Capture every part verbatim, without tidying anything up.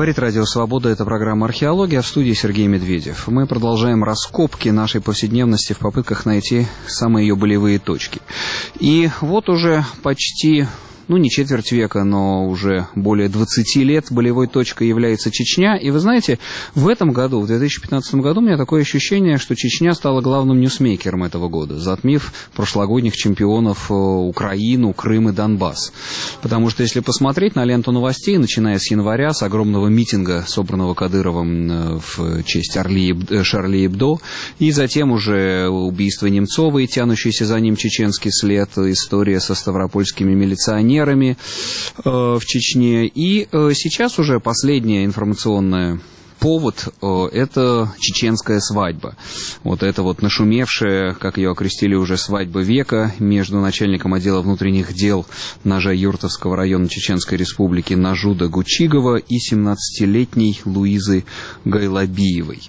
Говорит Радио Свобода, это программа «Археология», в студии Сергей Медведев. Мы продолжаем раскопки нашей повседневности в попытках найти самые ее болевые точки. И вот уже почти... ну, не четверть века, но уже более двадцати лет болевой точкой является Чечня. И вы знаете, в этом году, в две тысячи пятнадцатом году, у меня такое ощущение, что Чечня стала главным ньюсмейкером этого года, затмив прошлогодних чемпионов Украину, Крым и Донбасс. Потому что если посмотреть на ленту новостей, начиная с января, с огромного митинга, собранного Кадыровым в честь Орли, Шарли Эбдо, и затем уже убийство Немцова и тянущийся за ним чеченский след, история со ставропольскими милиционерами, в Чечне. И сейчас уже последняя информационная повод – это чеченская свадьба. Вот это вот нашумевшая, как ее окрестили уже, свадьба века между начальником отдела внутренних дел Нажа-Юртовского района Чеченской Республики Нажуда Гучигова и семнадцатилетней Луизы Гайлабиевой.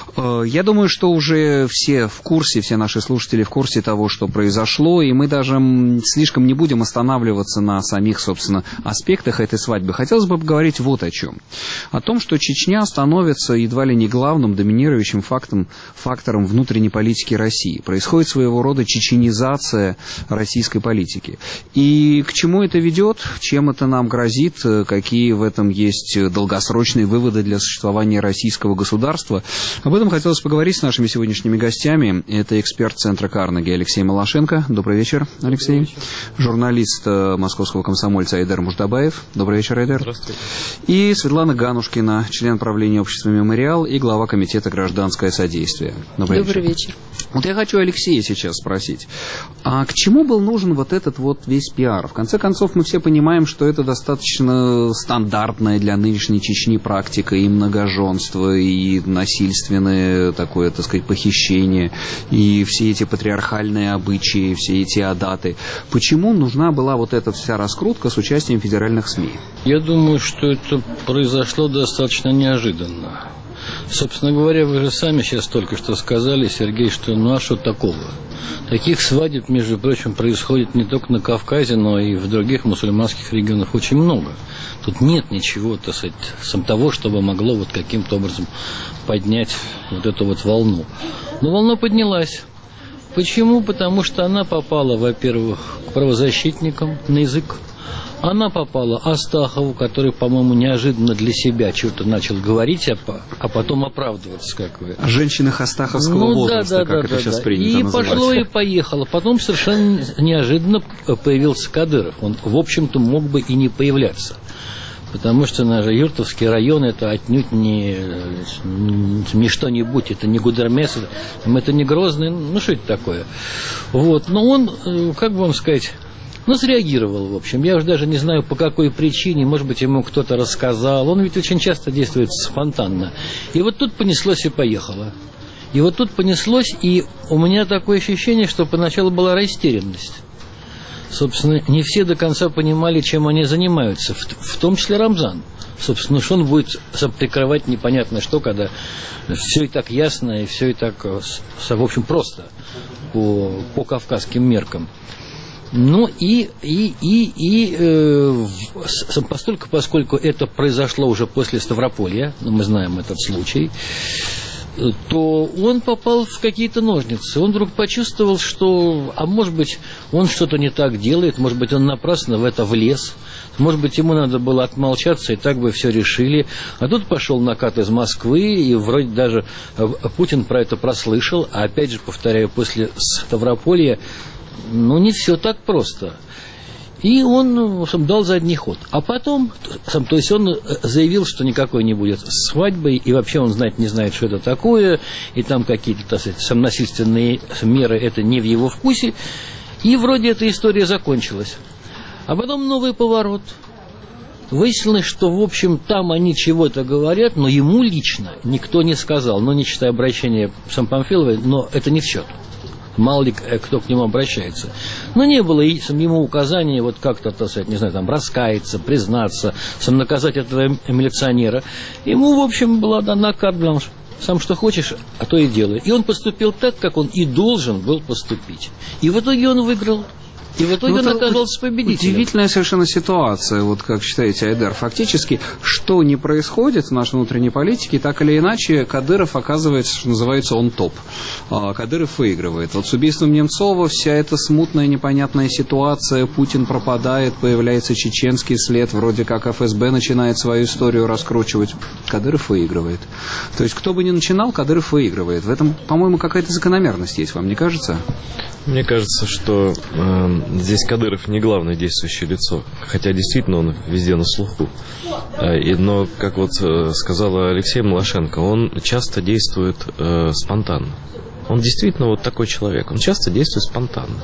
Я думаю, что уже все в курсе, все наши слушатели в курсе того, что произошло, и мы даже слишком не будем останавливаться на самих, собственно, аспектах этой свадьбы. Хотелось бы поговорить вот о чем. О том, что Чечня становится едва ли не главным доминирующим фактом, фактором внутренней политики России. Происходит своего рода чеченизация российской политики. И к чему это ведет, чем это нам грозит, какие в этом есть долгосрочные выводы для существования российского государства. Об этом хотелось поговорить с нашими сегодняшними гостями. Это эксперт Центра Карнеги Алексей Малашенко. Добрый вечер, Алексей. Добрый вечер. Журналист московского комсомольца Айдар Муждабаев. Добрый вечер, Айдар. Здравствуйте. И Светлана Ганушкина, член правления общества «Мемориал» и глава комитета «Гражданское содействие». Добрый, Добрый вечер. вечер. Вот я хочу Алексея сейчас спросить, а к чему был нужен вот этот вот весь пиар? В конце концов, мы все понимаем, что это достаточно стандартная для нынешней Чечни практика и многоженство, и насильственное такое, так сказать, похищение, и все эти патриархальные обычаи, все эти адаты. Почему нужна была вот эта вся раскрутка с участием федеральных СМИ? Я думаю, что это произошло достаточно неожиданно. Собственно говоря, вы же сами сейчас только что сказали, Сергей, что ну а что такого? Таких свадеб, между прочим, происходит не только на Кавказе, но и в других мусульманских регионах очень много. Тут нет ничего, так сказать, сам того, чтобы могло вот каким-то образом поднять вот эту вот волну. Но волна поднялась. Почему? Потому что она попала, во-первых, к правозащитникам на язык. Она попала Астахову, который, по-моему, неожиданно для себя что-то начал говорить, а, а потом оправдываться, как вы. О женщинах астаховского ну, возраста, да, да, как да, это да, сейчас да. принято и называть. И пошло и поехало. Потом совершенно неожиданно появился Кадыров. Он, в общем-то, мог бы и не появляться. Потому что наш Юртовский район это отнюдь не, не что-нибудь, это не Гудермес, это не Грозный, ну что это такое. Вот. Но он, как бы вам сказать... Ну, среагировал, в общем. Я уже даже не знаю, по какой причине. Может быть, ему кто-то рассказал. Он ведь очень часто действует спонтанно. И вот тут понеслось и поехало. И вот тут понеслось, и у меня такое ощущение, что поначалу была растерянность. Собственно, не все до конца понимали, чем они занимаются. В, в том числе Рамзан. Собственно, что он будет прикрывать непонятно что, когда все и так ясно, и все и так, в общем, просто по, по кавказским меркам. Ну и, и, и, и э, постольку, поскольку это произошло уже после Ставрополья, мы знаем этот случай, то он попал в какие-то ножницы. Он вдруг почувствовал, что, а может быть, он что-то не так делает, может быть, он напрасно в это влез, может быть, ему надо было отмолчаться, и так бы все решили. А тут пошел накат из Москвы, и вроде даже Путин про это прослышал, а опять же, повторяю, после Ставрополья, ну, не все так просто. И он, в общем, дал задний ход. А потом, то есть он заявил, что никакой не будет свадьбы, и вообще он знать не знает, что это такое, и там какие-то, так сказать, самонасильственные меры, это не в его вкусе. И вроде эта история закончилась. А потом новый поворот. Выяснилось, что, в общем, там они чего-то говорят, но ему лично никто не сказал. Ну, не читая обращения сам Памфиловой, но это не в счет. Мало ли кто к нему обращается. Но не было ему указания вот как-то, так сказать, не знаю, там, раскаяться, признаться, сам наказать этого милиционера. Ему, в общем, была дана карт-бланш. Сам что хочешь, а то и делай. И он поступил так, как он и должен был поступить. И в итоге он выиграл. И в итоге ну, он оказался победителем. Удивительная совершенно ситуация, вот как считаете, Айдар. Фактически, что не происходит в нашей внутренней политике, так или иначе, Кадыров оказывается, что называется, он топ. Кадыров выигрывает. Вот с убийством Немцова вся эта смутная, непонятная ситуация, Путин пропадает, появляется чеченский след, вроде как эф эс бэ начинает свою историю раскручивать. Кадыров выигрывает. То есть, кто бы ни начинал, Кадыров выигрывает. В этом, по-моему, какая-то закономерность есть, вам не кажется? Мне кажется, что э, здесь Кадыров не главное действующее лицо, хотя действительно он везде на слуху. Э, и, но, как вот э, сказала Алексей Малашенко, он часто действует э, спонтанно. Он действительно вот такой человек, он часто действует спонтанно.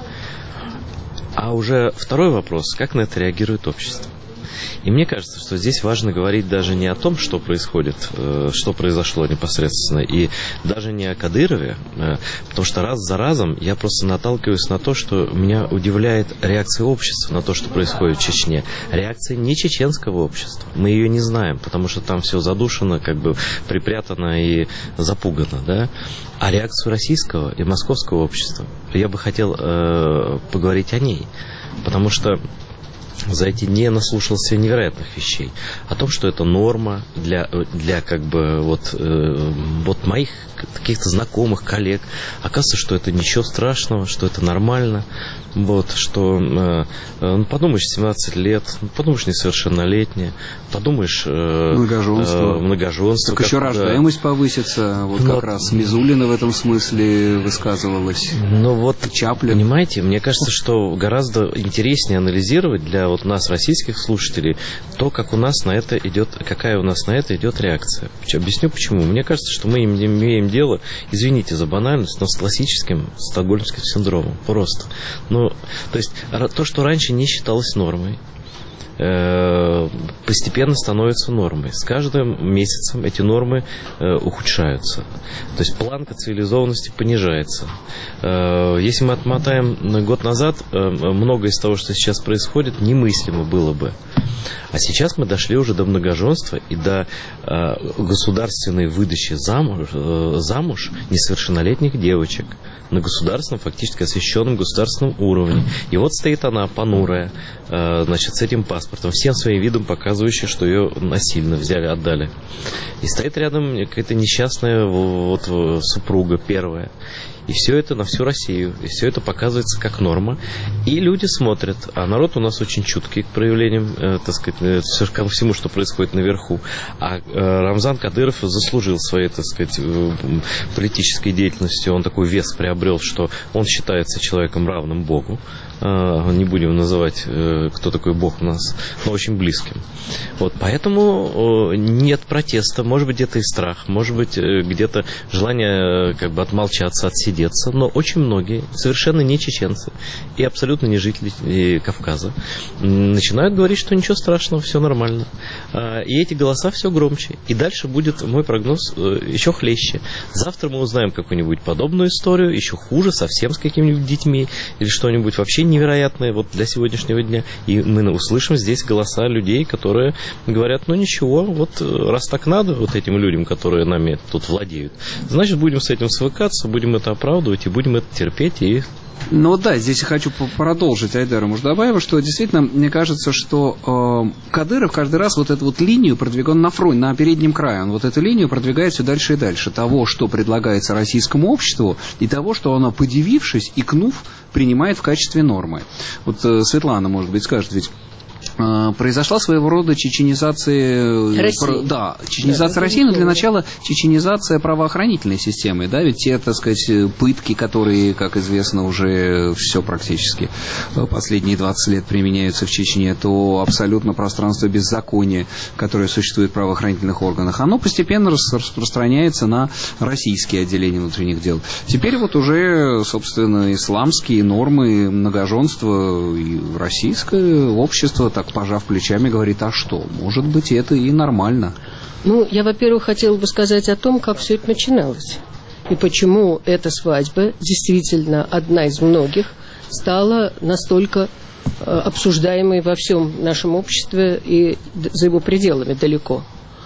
А уже второй вопрос, как на это реагирует общество. И мне кажется, что здесь важно говорить даже не о том, что происходит, что произошло непосредственно, и даже не о Кадырове, потому что раз за разом я просто наталкиваюсь на то, что меня удивляет реакция общества на то, что происходит в Чечне. Реакция не чеченского общества. Мы ее не знаем, потому что там все задушено, как бы припрятано и запугано, да? А реакцию российского и московского общества я бы хотел э, поговорить о ней, потому что за эти дни наслушался невероятных вещей. О том, что это норма для, для как бы вот, э, вот моих каких-то знакомых, коллег. Оказывается, что это ничего страшного, что это нормально. Вот, что, э, ну, подумаешь, семнадцать лет, подумаешь, несовершеннолетняя, подумаешь... Э, многоженство. Э, многоженство. Так еще как, рождаемость да. повысится. Вот Но... как раз Мизулина в этом смысле высказывалась. Ну вот, Чаплин. Понимаете, мне кажется, что гораздо интереснее анализировать для вот нас, российских слушателей, то, как у нас на это идет, какая у нас на это идет реакция. Объясню почему. Мне кажется, что мы имеем дело, извините за банальность, но с классическим стокгольмским синдромом. Просто. Ну, то есть, то, что раньше не считалось нормой, постепенно становится нормой. С каждым месяцем эти нормы ухудшаются. То есть планка цивилизованности понижается. Если мы отмотаем год назад, многое из того, что сейчас происходит, немыслимо было бы. А сейчас мы дошли уже до многоженства и до э, государственной выдачи замуж, э, замуж несовершеннолетних девочек на государственном, фактически освященном государственном уровне. И вот стоит она, понурая, э, значит, с этим паспортом, всем своим видом показывающая, что ее насильно взяли, отдали. И стоит рядом какая-то несчастная вот, супруга первая. И все это на всю Россию. И все это показывается как норма. И люди смотрят. А народ у нас очень чуткий к проявлениям, э, так сказать, э, ко всему, что происходит наверху. А э, Рамзан Кадыров заслужил своей, так сказать, э, политической деятельностью. Он такой вес приобрел, что он считается человеком равным Богу. Э, не будем называть, э, кто такой Бог у нас, но очень близким. Вот, поэтому э, нет протеста. Может быть, где-то и страх. Может быть, э, где-то желание э, как бы отмолчаться, отсидеть. Но очень многие, совершенно не чеченцы и абсолютно не жители Кавказа, начинают говорить, что ничего страшного, все нормально. И эти голоса все громче. И дальше будет, мой прогноз, еще хлеще. Завтра мы узнаем какую-нибудь подобную историю, еще хуже, совсем с какими-нибудь детьми, или что-нибудь вообще невероятное вот для сегодняшнего дня. И мы услышим здесь голоса людей, которые говорят, ну ничего, вот раз так надо вот этим людям, которые нами тут владеют, значит, будем с этим свыкаться, будем это оправдывать и будем это терпеть. И... Ну да, здесь я хочу продолжить Айдара Муждабаева, что действительно, мне кажется, что э, Кадыров каждый раз вот эту вот линию продвигает на фронте, на переднем крае, он вот эту линию продвигает все дальше и дальше, того, что предлагается российскому обществу, и того, что оно, подивившись, икнув, принимает в качестве нормы. Вот э, Светлана, может быть, скажет, ведь произошла своего рода чеченизация России. Да, чеченизация да, России, но для начала чеченизация правоохранительной системы, да, ведь те, так сказать, пытки, которые, как известно, уже все практически последние двадцать лет применяются в Чечне, то абсолютно пространство беззакония, которое существует в правоохранительных органах, оно постепенно распространяется на российские отделения внутренних дел. Теперь вот уже, собственно, исламские нормы многоженства и российское общество, так пожав плечами, говорит, а что, может быть, это и нормально. Ну, я, во-первых, хотела бы сказать о том, как все это начиналось. И почему эта свадьба, действительно одна из многих, стала настолько э, обсуждаемой во всем нашем обществе и за его пределами далеко.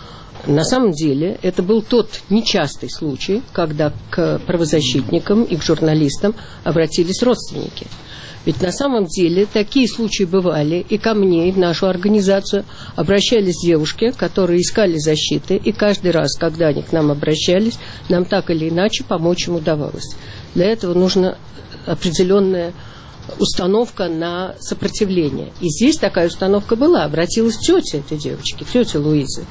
На самом деле, это был тот нечастый случай, когда к правозащитникам и к журналистам обратились родственники. Ведь на самом деле такие случаи бывали, и ко мне, и в нашу организацию обращались девушки, которые искали защиты, и каждый раз, когда они к нам обращались, нам так или иначе помочь им удавалось. Для этого нужна определенная установка на сопротивление. И здесь такая установка была. Обратилась тетя этой девочки, тетя Луизы.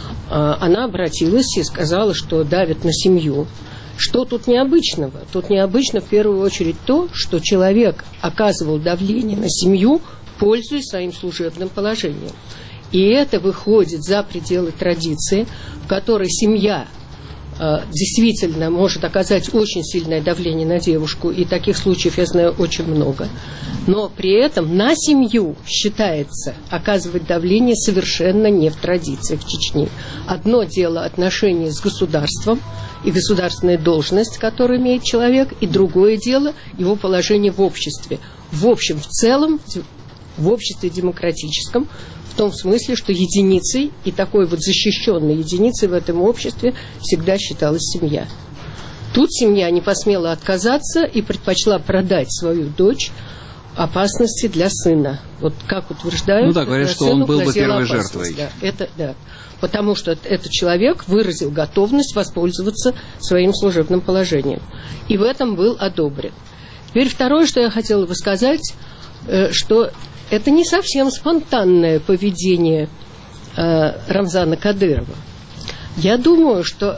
Она обратилась и сказала, что давит на семью. Что тут необычного? Тут необычно в первую очередь то, что человек оказывал давление на семью, пользуясь своим служебным положением. И это выходит за пределы традиции, в которой семья э, действительно может оказать очень сильное давление на девушку, и таких случаев я знаю очень много. Но при этом на семью считается оказывать давление совершенно не в традициях Чечни. Одно дело отношения с государством, и государственная должность, которую имеет человек, и другое дело его положение в обществе. В общем, в целом, в обществе демократическом, в том смысле, что единицей, и такой вот защищенной единицей в этом обществе всегда считалась семья. Тут семья не посмела отказаться и предпочла продать свою дочь опасности для сына. Вот как утверждают... Ну да, говорят, что он был бы первой жертвой. Да, это, да. Потому что этот человек выразил готовность воспользоваться своим служебным положением. И в этом был одобрен. Теперь второе, что я хотела бы сказать, что это не совсем спонтанное поведение Рамзана Кадырова. Я думаю, что,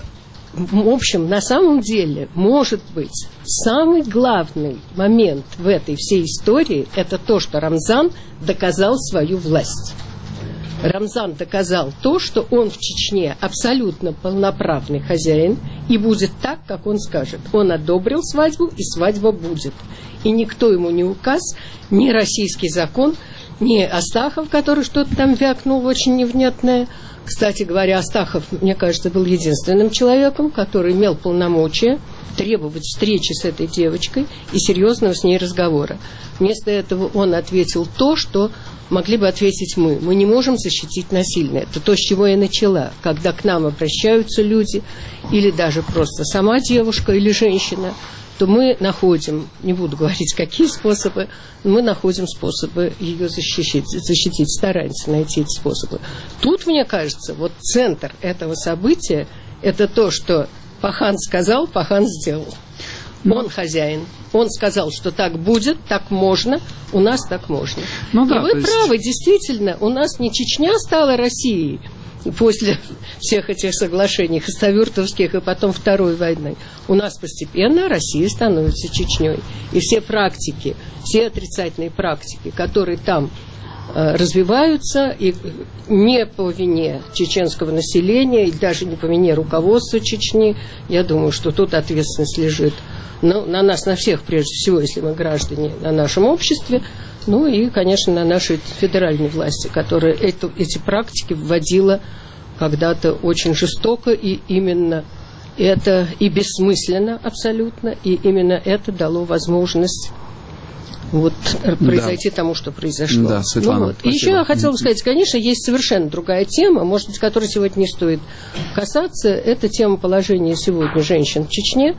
в общем, на самом деле, может быть, самый главный момент в этой всей истории – это то, что Рамзан доказал свою власть. Рамзан доказал то, что он в Чечне абсолютно полноправный хозяин и будет так, как он скажет. Он одобрил свадьбу, и свадьба будет. И никто ему не указ, ни российский закон, ни Астахов, который что-то там вякнул очень невнятное. Кстати говоря, Астахов, мне кажется, был единственным человеком, который имел полномочия требовать встречи с этой девочкой и серьезного с ней разговора. Вместо этого он ответил то, что могли бы ответить мы. Мы не можем защитить насильно. Это то, с чего я начала. Когда к нам обращаются люди, или даже просто сама девушка или женщина, то мы находим, не буду говорить, какие способы, мы находим способы ее защитить, защитить, стараемся найти эти способы. Тут, мне кажется, вот центр этого события – это то, что Пахан сказал, Пахан сделал. Он хозяин. Он сказал, что так будет, так можно, у нас так можно. Ну, да, и вы есть... правы, действительно, у нас не Чечня стала Россией после всех этих соглашений хасавюртовских и потом Второй войны. У нас постепенно Россия становится Чечней. И все практики, все отрицательные практики, которые там э, развиваются, и не по вине чеченского населения, и даже не по вине руководства Чечни, я думаю, что тут ответственность лежит ну, на нас, на всех, прежде всего, если мы граждане, на нашем обществе, ну и, конечно, на нашей федеральной власти, которая эту, эти практики вводила когда-то очень жестоко, и именно это и бессмысленно абсолютно, и именно это дало возможность вот, произойти да. тому, что произошло. Да, Светлана, ну, вот. И еще я хотела бы сказать, конечно, есть совершенно другая тема, может быть, которой сегодня не стоит касаться, это тема положения сегодня женщин в Чечне,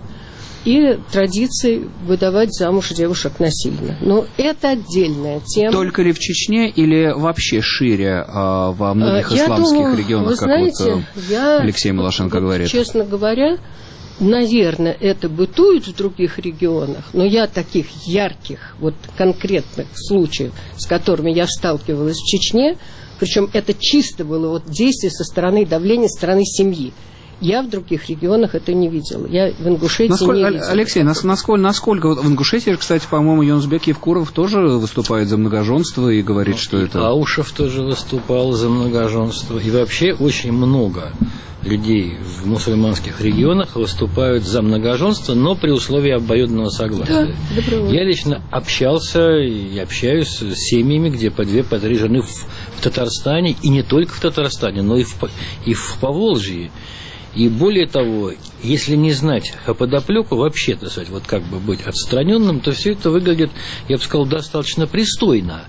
и традиции выдавать замуж девушек насильно. Но это отдельная тема. Только ли в Чечне или вообще шире а, во многих я исламских думаю, регионах, вы как знаете, вот я, Алексей Малашенко вот, говорит? Честно говоря, наверное, это бытует в других регионах, но я таких ярких, вот конкретных случаев, с которыми я сталкивалась в Чечне, причем это чисто было вот действие со стороны давления, со стороны семьи. Я в других регионах это не видела. Я в Ингушетии насколько, не видела. Алексей, насколько, насколько... В Ингушетии, кстати, по-моему, Юнусбек Евкуров тоже выступает за многоженство и говорит, ну, что и это... Аушев тоже выступал за многоженство. И вообще очень много людей в мусульманских регионах выступают за многоженство, но при условии обоюдного согласия. Да, я лично общался и общаюсь с семьями, где по две, по три жены в, в Татарстане, и не только в Татарстане, но и в, и в Поволжье. И более того, если не знать подоплеку, вообще, так сказать, вот как бы быть отстраненным, то все это выглядит, я бы сказал, достаточно пристойно.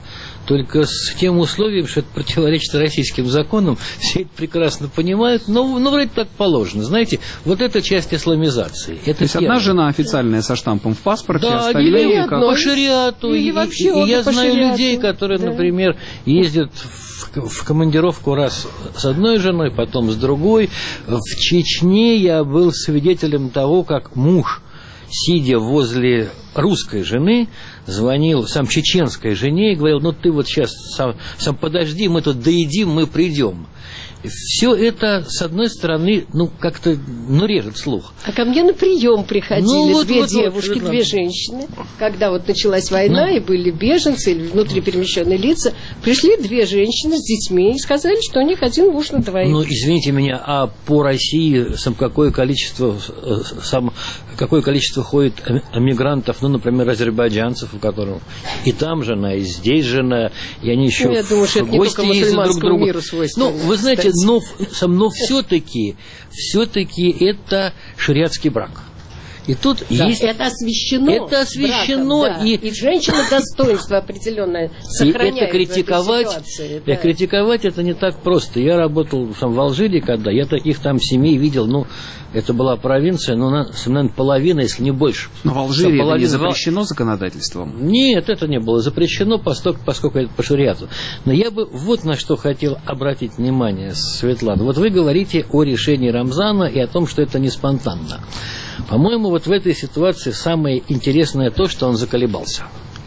только с тем условием, что это противоречит российским законам, все это прекрасно понимают, но, но вроде так положено. Знаете, вот эта часть исламизации. Это То есть первое. Одна жена официальная со штампом в паспорте, да, остальные или как... по шариату. Или И, вообще и, и я по знаю шариату. людей, которые, да. например, ездят в, в командировку раз с одной женой, потом с другой. В Чечне я был свидетелем того, как муж, сидя возле русской жены, звонил сам чеченской жене и говорил: ну ты вот сейчас сам, сам подожди, мы тут доедим, мы придем. Все это, с одной стороны, ну, как-то, ну, режет слух. А ко мне на прием приходили ну, вот, две вот, девушки, вот, две вот. женщины. Когда вот началась война, ну. и были беженцы или внутриперемещенные лица, пришли две женщины с детьми и сказали, что у них один муж на двоих. Ну, извините меня, а по России сам какое количество, сам, какое количество ходит мигрантов, ну, например, азербайджанцев, у которых и там жена, и здесь жена, и они еще ну, я думаю, что это не только мусульманскому миру свойственно. Ну, вы знаете, но, но все-таки, все-таки это шариатский брак. И тут да, есть... это освящено. Это освящено. Браком, да. и... и женщина достоинство определенное сохраняет и это критиковать, в этой ситуации. Да. критиковать это не так просто. Я работал там, в Алжире, когда я таких там семей видел, ну, это была провинция, но, наверное, половина, если не больше. Но в Алжире это не половина... запрещено законодательством? Нет, это не было запрещено, поскольку, поскольку это по шариату. Но я бы вот на что хотел обратить внимание, Светлана. Вот вы говорите о решении Рамзана и о том, что это не спонтанно. По-моему, вот в этой ситуации самое интересное то, что он заколебался.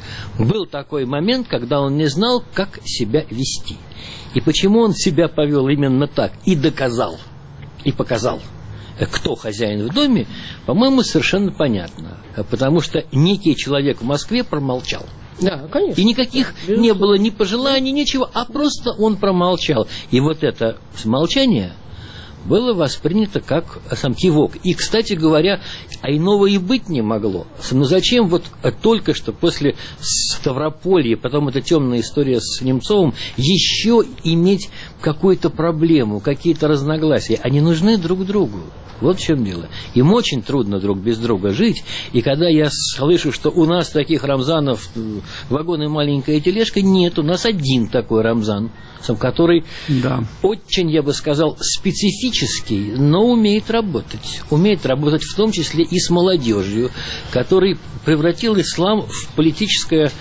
Был такой момент, когда он не знал, как себя вести. И почему он себя повел именно так и доказал, и показал, кто хозяин в доме, по-моему, совершенно понятно. Потому что некий человек в Москве промолчал. Да, конечно. И никаких да, не было ни пожеланий, ничего, а просто он промолчал. И вот это молчание было воспринято как сам кивок. И, кстати говоря, а иного и быть не могло. Но зачем вот только что после Ставрополья, потом эта темная история с Немцовым, еще иметь какую-то проблему, какие-то разногласия? Они нужны друг другу. Вот в чем дело. Им очень трудно друг без друга жить. И когда я слышу, что у нас таких Рамзанов, вагон и маленькая тележка, нет, у нас один такой Рамзан, который да. очень, я бы сказал, специфический, но умеет работать. Умеет работать в том числе и с молодежью, который превратил ислам в политическое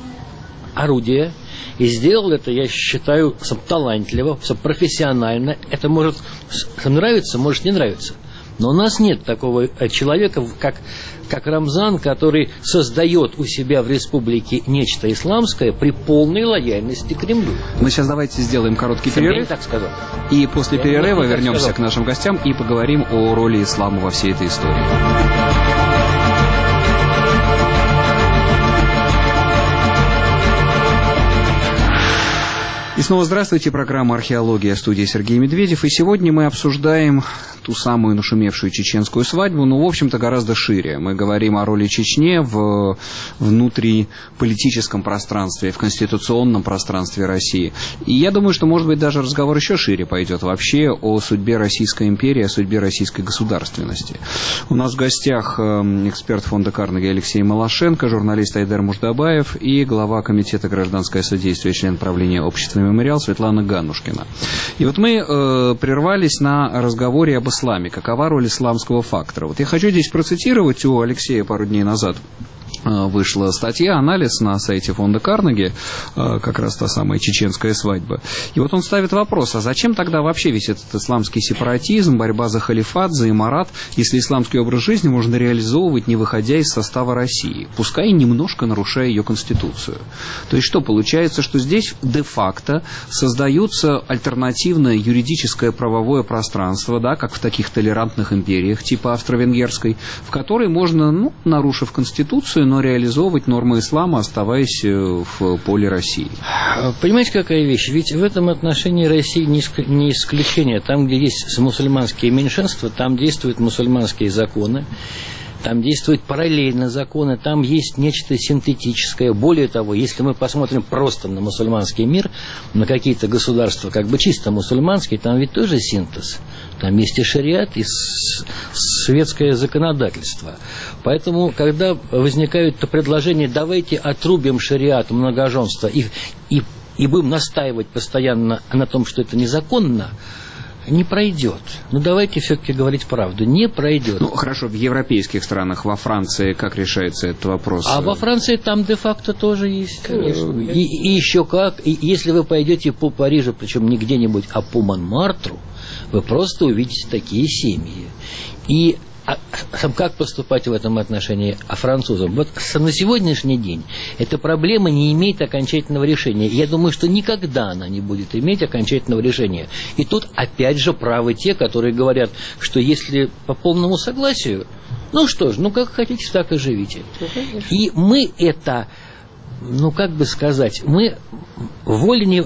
орудие. И сделал это, я считаю, сам талантливо, сам профессионально. Это может нравиться, может не нравиться. Но у нас нет такого человека, как, как Рамзан, который создает у себя в республике нечто исламское при полной лояльности Кремлю. Мы сейчас давайте сделаем короткий Сам перерыв. я не так сказал. И после Я перерыва не так вернемся сказал. к нашим гостям и поговорим о роли ислама во всей этой истории. И снова здравствуйте, программа «Археология», студия Сергей Медведев. И сегодня мы обсуждаем ту самую нашумевшую чеченскую свадьбу, но, в общем-то, гораздо шире. Мы говорим о роли Чечни в внутриполитическом пространстве, в конституционном пространстве России. И я думаю, что, может быть, даже разговор еще шире пойдет вообще о судьбе Российской империи, о судьбе российской государственности. У нас в гостях эксперт фонда Карнеги Алексей Малашенко, журналист Айдар Муждабаев и глава комитета «Гражданское содействие», член правления общества «Мемориал» Светлана Ганушкина. И вот мы э, прервались на разговоре об исламе. Какова роль исламского фактора? Вот я хочу здесь процитировать, у Алексея пару дней назад вышла статья, анализ на сайте фонда Карнеги, как раз та самая чеченская свадьба. И вот он ставит вопрос, а зачем тогда вообще весь этот исламский сепаратизм, борьба за халифат, за имарат, если исламский образ жизни можно реализовывать, не выходя из состава России, пускай немножко нарушая ее конституцию. То есть что, получается, что здесь де-факто создается альтернативное юридическое правовое пространство, да, как в таких толерантных империях типа австро-венгерской, в которой можно, ну, нарушив конституцию, но реализовывать нормы ислама, оставаясь в поле России. Понимаете, какая вещь? Ведь в этом отношении Россия не исключение. Там, где есть мусульманские меньшинства, там действуют мусульманские законы, там действуют параллельно законы, там есть нечто синтетическое. Более того, если мы посмотрим просто на мусульманский мир, на какие-то государства, как бы чисто мусульманские, там ведь тоже синтез. Там есть и шариат, и светское законодательство. Поэтому, когда возникают предложения, давайте отрубим шариат, многоженство, и, и, и будем настаивать постоянно на том, что это незаконно, не пройдет. Ну, давайте все-таки говорить правду. Не пройдет. Ну, хорошо, в европейских странах, во Франции, как решается этот вопрос? А во Франции там де-факто тоже есть. Конечно. И, и еще как. И если вы пойдете по Парижу, причем не где-нибудь, а по Монмартру, вы просто увидите такие семьи. И а, как поступать в этом отношении а французам? Вот на сегодняшний день эта проблема не имеет окончательного решения. Я думаю, что никогда она не будет иметь окончательного решения. И тут опять же правы те, которые говорят, что если по полному согласию, ну что ж, ну как хотите, так и живите. И мы это, ну как бы сказать, мы волен,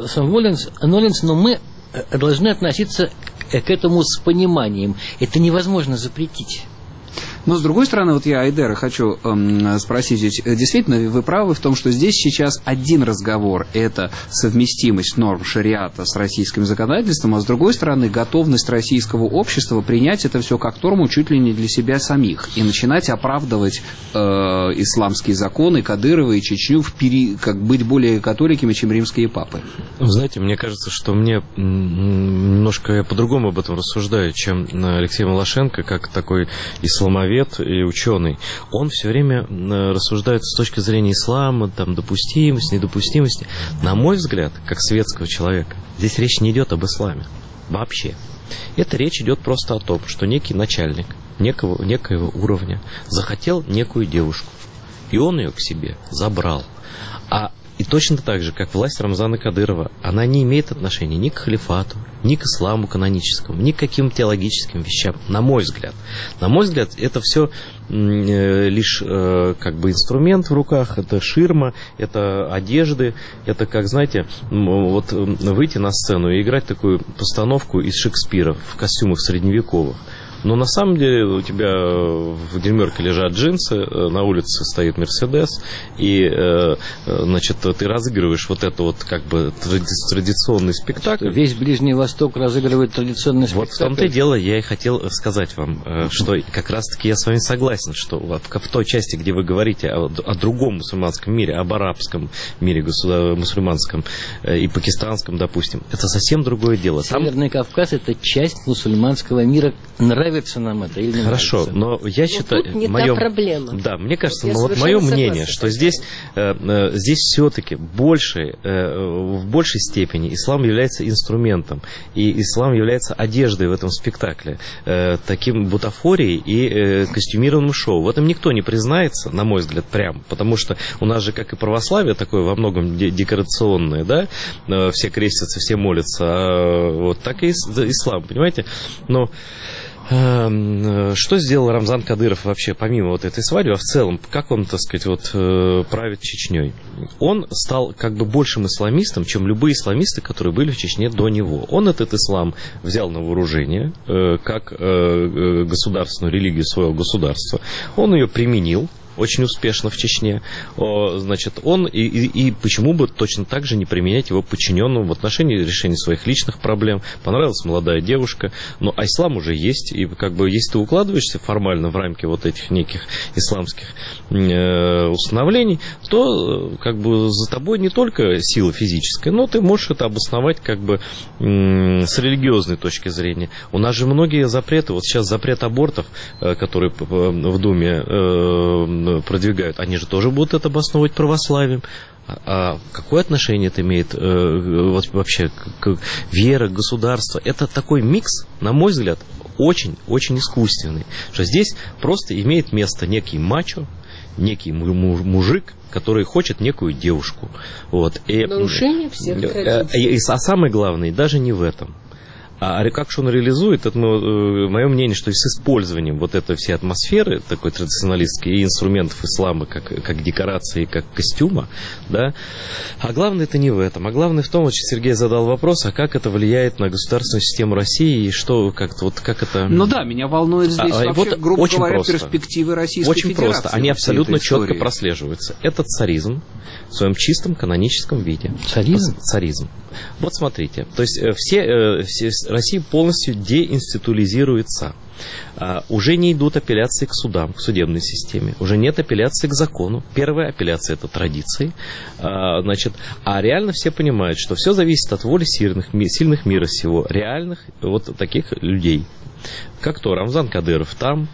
но мы должны относиться к этому с пониманием. Это невозможно запретить. Но, с другой стороны, вот я Айдера хочу эм, спросить, ведь действительно вы правы в том, что здесь сейчас один разговор – это совместимость норм шариата с российским законодательством, а с другой стороны, готовность российского общества принять это все как норму чуть ли не для себя самих и начинать оправдывать э, исламские законы, Кадырова и Чечню, в пери... как быть более католиками, чем римские папы. Знаете, мне кажется, что мне немножко я по-другому об этом рассуждаю, чем Алексей Малашенко, как такой исламовед и ученый. Он все время рассуждает с точки зрения ислама, там, допустимость, недопустимость. На мой взгляд, как светского человека, здесь речь не идет об исламе. Вообще. Это речь идет просто о том, что некий начальник некого, некоего уровня захотел некую девушку, и он ее к себе забрал. А и точно так же, как власть Рамзана Кадырова, она не имеет отношения ни к халифату, ни к исламу каноническому, ни к каким теологическим вещам, на мой взгляд. На мой взгляд, это все э, лишь э, как бы инструмент в руках, это ширма, это одежды, это, как, знаете, вот выйти на сцену и играть такую постановку из Шекспира в костюмах средневековых. Но на самом деле у тебя в гримерке лежат джинсы, на улице стоит Мерседес, и, значит, ты разыгрываешь вот это вот как бы традиционный спектакль. Весь Ближний Восток разыгрывает традиционный спектакль. Вот в том-то и дело, я и хотел сказать вам, что как раз-таки я с вами согласен, что в той части, где вы говорите о, о другом мусульманском мире, об арабском мире мусульманском и пакистанском, допустим, это совсем другое дело. Северный Там... Кавказ – это часть мусульманского мира. Нравится нам это или не Хорошо, нравится? но я но считаю... Тут не моё, та проблема. Да, мне кажется, я вот мое мнение, что здесь, э, э, здесь все-таки больше, э, в большей степени ислам является инструментом, и ислам является одеждой в этом спектакле, э, таким бутафорией и э, костюмированным шоу. В этом никто не признается, на мой взгляд, прям, потому что у нас же, как и православие, такое во многом декорационное, да, э, все крестятся, все молятся, а вот так и ислам, понимаете? Но что сделал Рамзан Кадыров вообще, помимо вот этой свадьбы, а в целом, как он, так сказать, вот, правит Чечней? Он стал как бы большим исламистом, чем любые исламисты, которые были в Чечне до него. Он этот ислам взял на вооружение, как государственную религию своего государства. Он ее применил очень успешно в Чечне, значит, он и, и, и почему бы точно так же не применять его подчиненным в отношении решения своих личных проблем. Понравилась молодая девушка, но а ислам уже есть, и как бы если ты укладываешься формально в рамки вот этих неких исламских э, установлений, то как бы за тобой не только сила физическая, но ты можешь это обосновать как бы э, с религиозной точки зрения. У нас же многие запреты, вот сейчас запрет абортов, э, который в Думе э, продвигают, они же тоже будут это обосновывать православием. А какое отношение это имеет э, вот, вообще к, к вере, к государству? Это такой микс, на мой взгляд, очень-очень искусственный. Что здесь просто имеет место некий мачо, некий мужик, который хочет некую девушку. Вот. И, нарушение всех традиций. И, и, а самое главное, даже не в этом. А как же он реализует, это ну, мое мнение, что с использованием вот этой всей атмосферы, такой традиционалистской, и инструментов ислама, как, как декорации, как костюма, да, а главное это не в этом, а главное в том, вот Сергей задал вопрос, а как это влияет на государственную систему России, и что, как-то, вот, как это... Ну да, меня волнует здесь а, вообще, вот, грубо говоря, просто, перспективы Российской очень Федерации. Очень просто, они абсолютно четко прослеживаются. Это царизм в своем чистом каноническом виде. Царизм? Царизм. Вот смотрите, то есть все, все Россия полностью деинституализируется. Uh, уже не идут апелляции к судам, к судебной системе. Уже нет апелляции к закону. Первая апелляция – это традиции. Uh, значит, а реально все понимают, что все зависит от воли сильных, сильных мира сего, реальных вот таких людей. Как то Рамзан Кадыров там,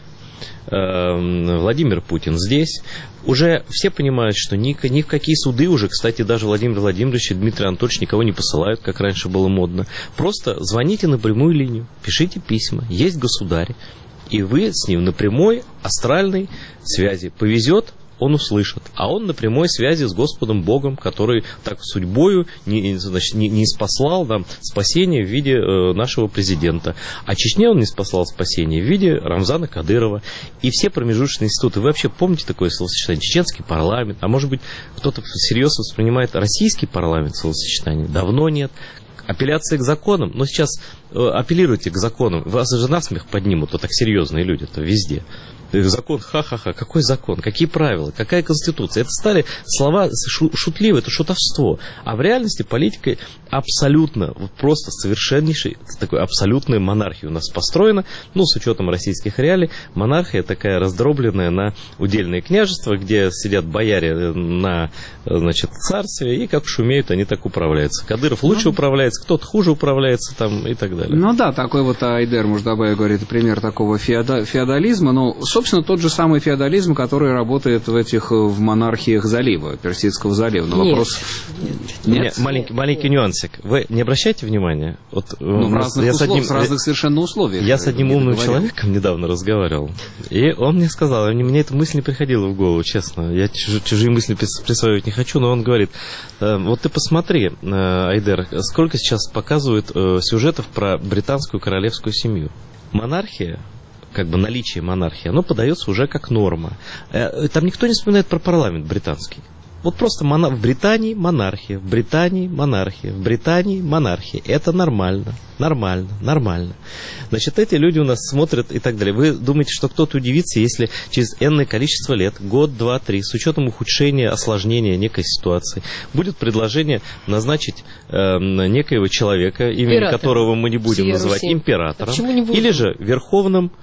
uh, Владимир Путин здесь. Уже все понимают, что ни, ни в какие суды уже, кстати, даже Владимир Владимирович и Дмитрий Анатольевич никого не посылают, как раньше было модно. Просто звоните на прямую линию, пишите письма, есть государь, и вы с ним на прямой астральной связи. Повезет, он услышит. А он на прямой связи с Господом Богом, который так судьбою не, значит, не, не спаслал нам спасение в виде э, нашего президента. А Чечне он не спаслал спасение в виде Рамзана Кадырова. И все промежуточные институты. Вы вообще помните такое словосочетание? Чеченский парламент. А может быть, кто-то всерьез воспринимает российский парламент словосочетание? Давно нет. Апелляции к законам. Но сейчас э, апеллируйте к законам. Вас же насмех поднимут. Вот так серьезные люди-то везде. Закон, ха-ха-ха, какой закон, какие правила, какая конституция. Это стали слова шутливые, это шутовство. А в реальности политика абсолютно, вот просто совершеннейшей, такой абсолютной монархией у нас построена. Ну, с учетом российских реалий, монархия такая раздробленная на удельные княжества, где сидят бояре на, значит, царстве, и как шумеют, они так управляются. Кадыров лучше ну, управляется, кто-то хуже управляется там и так далее. Ну да, такой вот Айдер Муждабаев говорит, пример такого феода- феодализма, но собственно, тот же самый феодализм, который работает в этих, в монархиях залива, Персидского залива. Но нет, вопрос... Нет, нет. Маленький, маленький нюансик. Вы не обращайте внимания? Вот, ну, в разных, я услов, с, одним, с разных совершенно условиях. Я с одним умным человеком недавно разговаривал, и он мне сказал, мне эта мысль не приходила в голову, честно. Я чуж, чужие мысли присваивать не хочу, но он говорит, вот ты посмотри, Айдер, сколько сейчас показывают сюжетов про британскую королевскую семью. Монархия, как бы наличие монархии, оно подается уже как норма. Там никто не вспоминает про парламент британский. Вот просто мона... в Британии монархия, в Британии монархия, в Британии монархия. Это нормально, нормально, нормально. Значит, эти люди у нас смотрят и так далее. Вы думаете, что кто-то удивится, если через энное количество лет, год, два, три, с учетом ухудшения, осложнения некой ситуации, будет предложение назначить э, некоего человека, имени Император. Которого мы не будем Сия называть Руси. Императором, а или же верховным,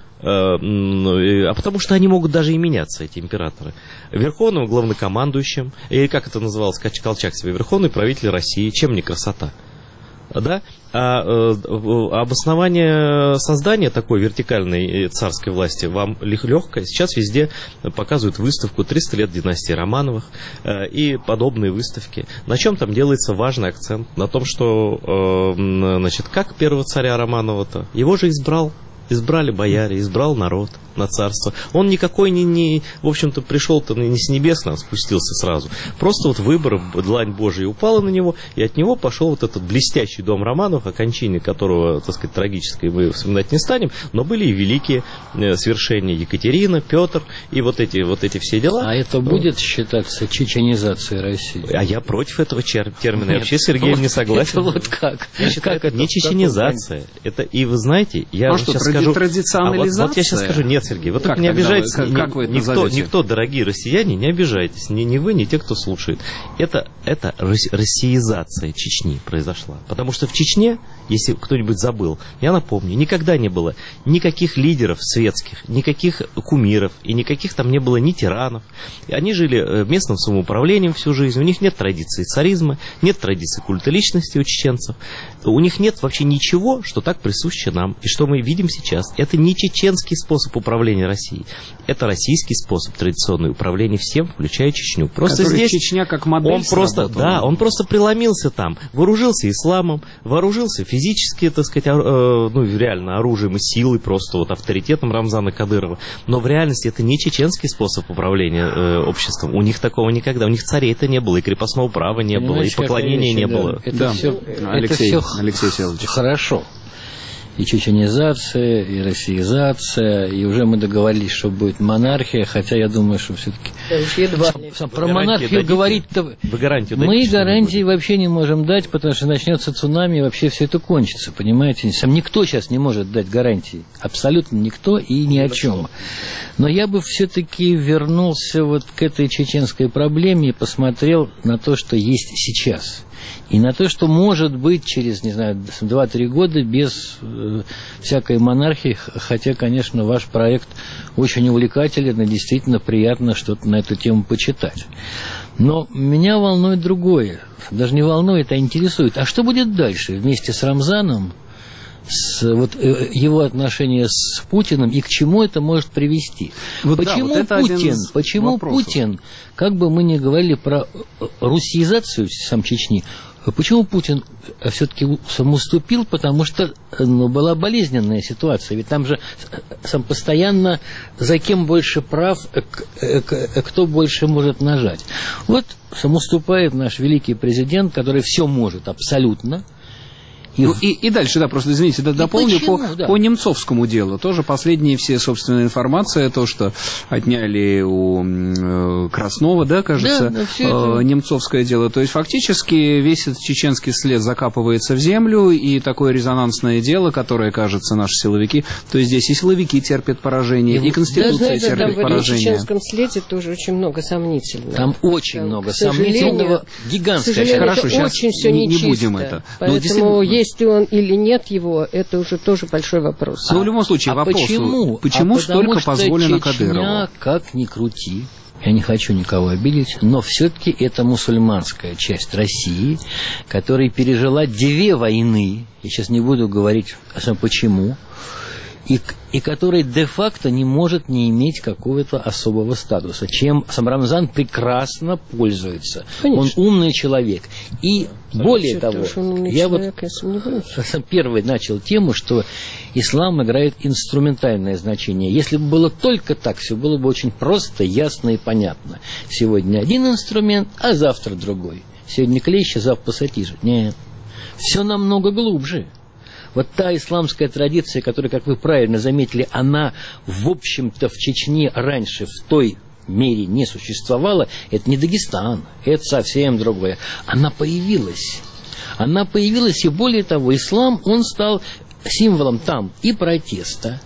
а потому что они могут даже и меняться, эти императоры. Верховным главнокомандующим, или как это называлось, Колчак себе, верховный правитель России, чем не красота? Да? А, а обоснование создания такой вертикальной царской власти вам легкое. Сейчас везде показывают выставку триста лет династии Романовых и подобные выставки. На чем там делается важный акцент? На том, что, значит, как первого царя Романова-то? Его же избрал. Избрали бояре, избрал народ на царство. Он никакой не, не в общем-то, пришел-то не с небес, нам спустился сразу. Просто вот выбор, длань Божия упала на него, и от него пошел вот этот блестящий дом Романовых, о кончине которого, так сказать, трагической мы вспоминать не станем, но были и великие э, свершения Екатерина, Петр, и вот эти, вот эти все дела. А это будет считаться чеченизацией России? А я против этого термина. Нет, я вообще с Сергеем вот, не согласен. Это вот как? Я считаю, как это не чеченизация. Это, и вы знаете, я а вам что, сейчас тради- скажу... Традиционализация? А вот, вот я сейчас скажу, нет, Сергей, вот как не обижайтесь, вы, как, как вы это никто, никто, дорогие россияне, не обижайтесь, ни, ни вы, ни те, кто слушает. Это, это россиизация Чечни произошла. Потому что в Чечне, если кто-нибудь забыл, я напомню, никогда не было никаких лидеров светских, никаких кумиров, и никаких там не было ни тиранов. Они жили местным самоуправлением всю жизнь, у них нет традиции царизма, нет традиции культа личности у чеченцев, у них нет вообще ничего, что так присуще нам, и что мы видим сейчас. Это не чеченский способ управления Россией. Это российский способ традиционного управления всем, включая Чечню. Просто который здесь Чечня как модель он просто, да, он просто преломился там, вооружился исламом, вооружился физически, так сказать, э, ну, реально оружием и силой, просто вот авторитетом Рамзана Кадырова. Но в реальности это не чеченский способ управления э, обществом. У них такого никогда, у них царей-то не было, и крепостного права не было, и поклонения не было. Это да. все, Алексей, это все Алексей Селович. Хорошо. И чеченизация, и россиизация, и уже мы договорились, что будет монархия, хотя я думаю, что все-таки про монархию говорить-то Вы гарантию мы дадите, гарантии вообще не можем дать, потому что начнется цунами, и вообще все это кончится, понимаете? Сам никто сейчас не может дать гарантии, абсолютно никто и ни о чем. Но я бы все-таки вернулся вот к этой чеченской проблеме и посмотрел на то, что есть сейчас. И на то, что может быть через, не знаю, два-три года без э, всякой монархии, хотя, конечно, ваш проект очень увлекателен, и действительно приятно что-то на эту тему почитать. Но меня волнует другое, даже не волнует, а интересует. А что будет дальше вместе с Рамзаном, с вот, э, его отношения с Путиным, и к чему это может привести? Вот почему да, вот Путин, почему вопросов. Путин, как бы мы ни говорили про русизацию сам Чечни, почему Путин все-таки самоуступил? Потому что ну, была болезненная ситуация. Ведь там же сам постоянно за кем больше прав, кто больше может нажать. Вот самоуступает наш великий президент, который все может абсолютно. И, ну, и, и дальше, да, просто, извините, да, дополню почему, по, да. по немцовскому делу. Тоже последние все, собственно, информация, то, что отняли у э, Краснова, да, кажется, да, да, э, немцовское дело. То есть, фактически, весь этот чеченский след закапывается в землю, и такое резонансное дело, которое, кажется, наши силовики, то есть, здесь и силовики терпят поражение, и, и Конституция да, терпит там поражение. В чеченском следе тоже очень много сомнительного. Там очень там, много сомнительного, гигантское. Хорошо, сейчас очень все не, нечисто, не будем это. Поэтому есть ли он или нет его, это уже тоже большой вопрос. Но а, в любом случае, а вопрос, почему, почему а столько что позволено Чечня, Кадырову? Как ни крути, я не хочу никого обидеть, но все-таки это мусульманская часть России, которая пережила две войны, я сейчас не буду говорить о том, почему, и, и который де-факто не может не иметь какого-то особого статуса, чем сам Рамзан прекрасно пользуется. Конечно. Он умный человек. И а более того, я человек, вот я первый начал тему, что ислам играет инструментальное значение. Если бы было только так, все было бы очень просто, ясно и понятно. Сегодня один инструмент, а завтра другой. Сегодня клещи, завтра пассатижи. Нет. Все намного глубже. Вот та исламская традиция, которая, как вы правильно заметили, она, в общем-то, в Чечне раньше в той мере не существовала, это не Дагестан, это совсем другое. Она появилась. Она появилась, и более того, ислам, он стал символом там и протеста,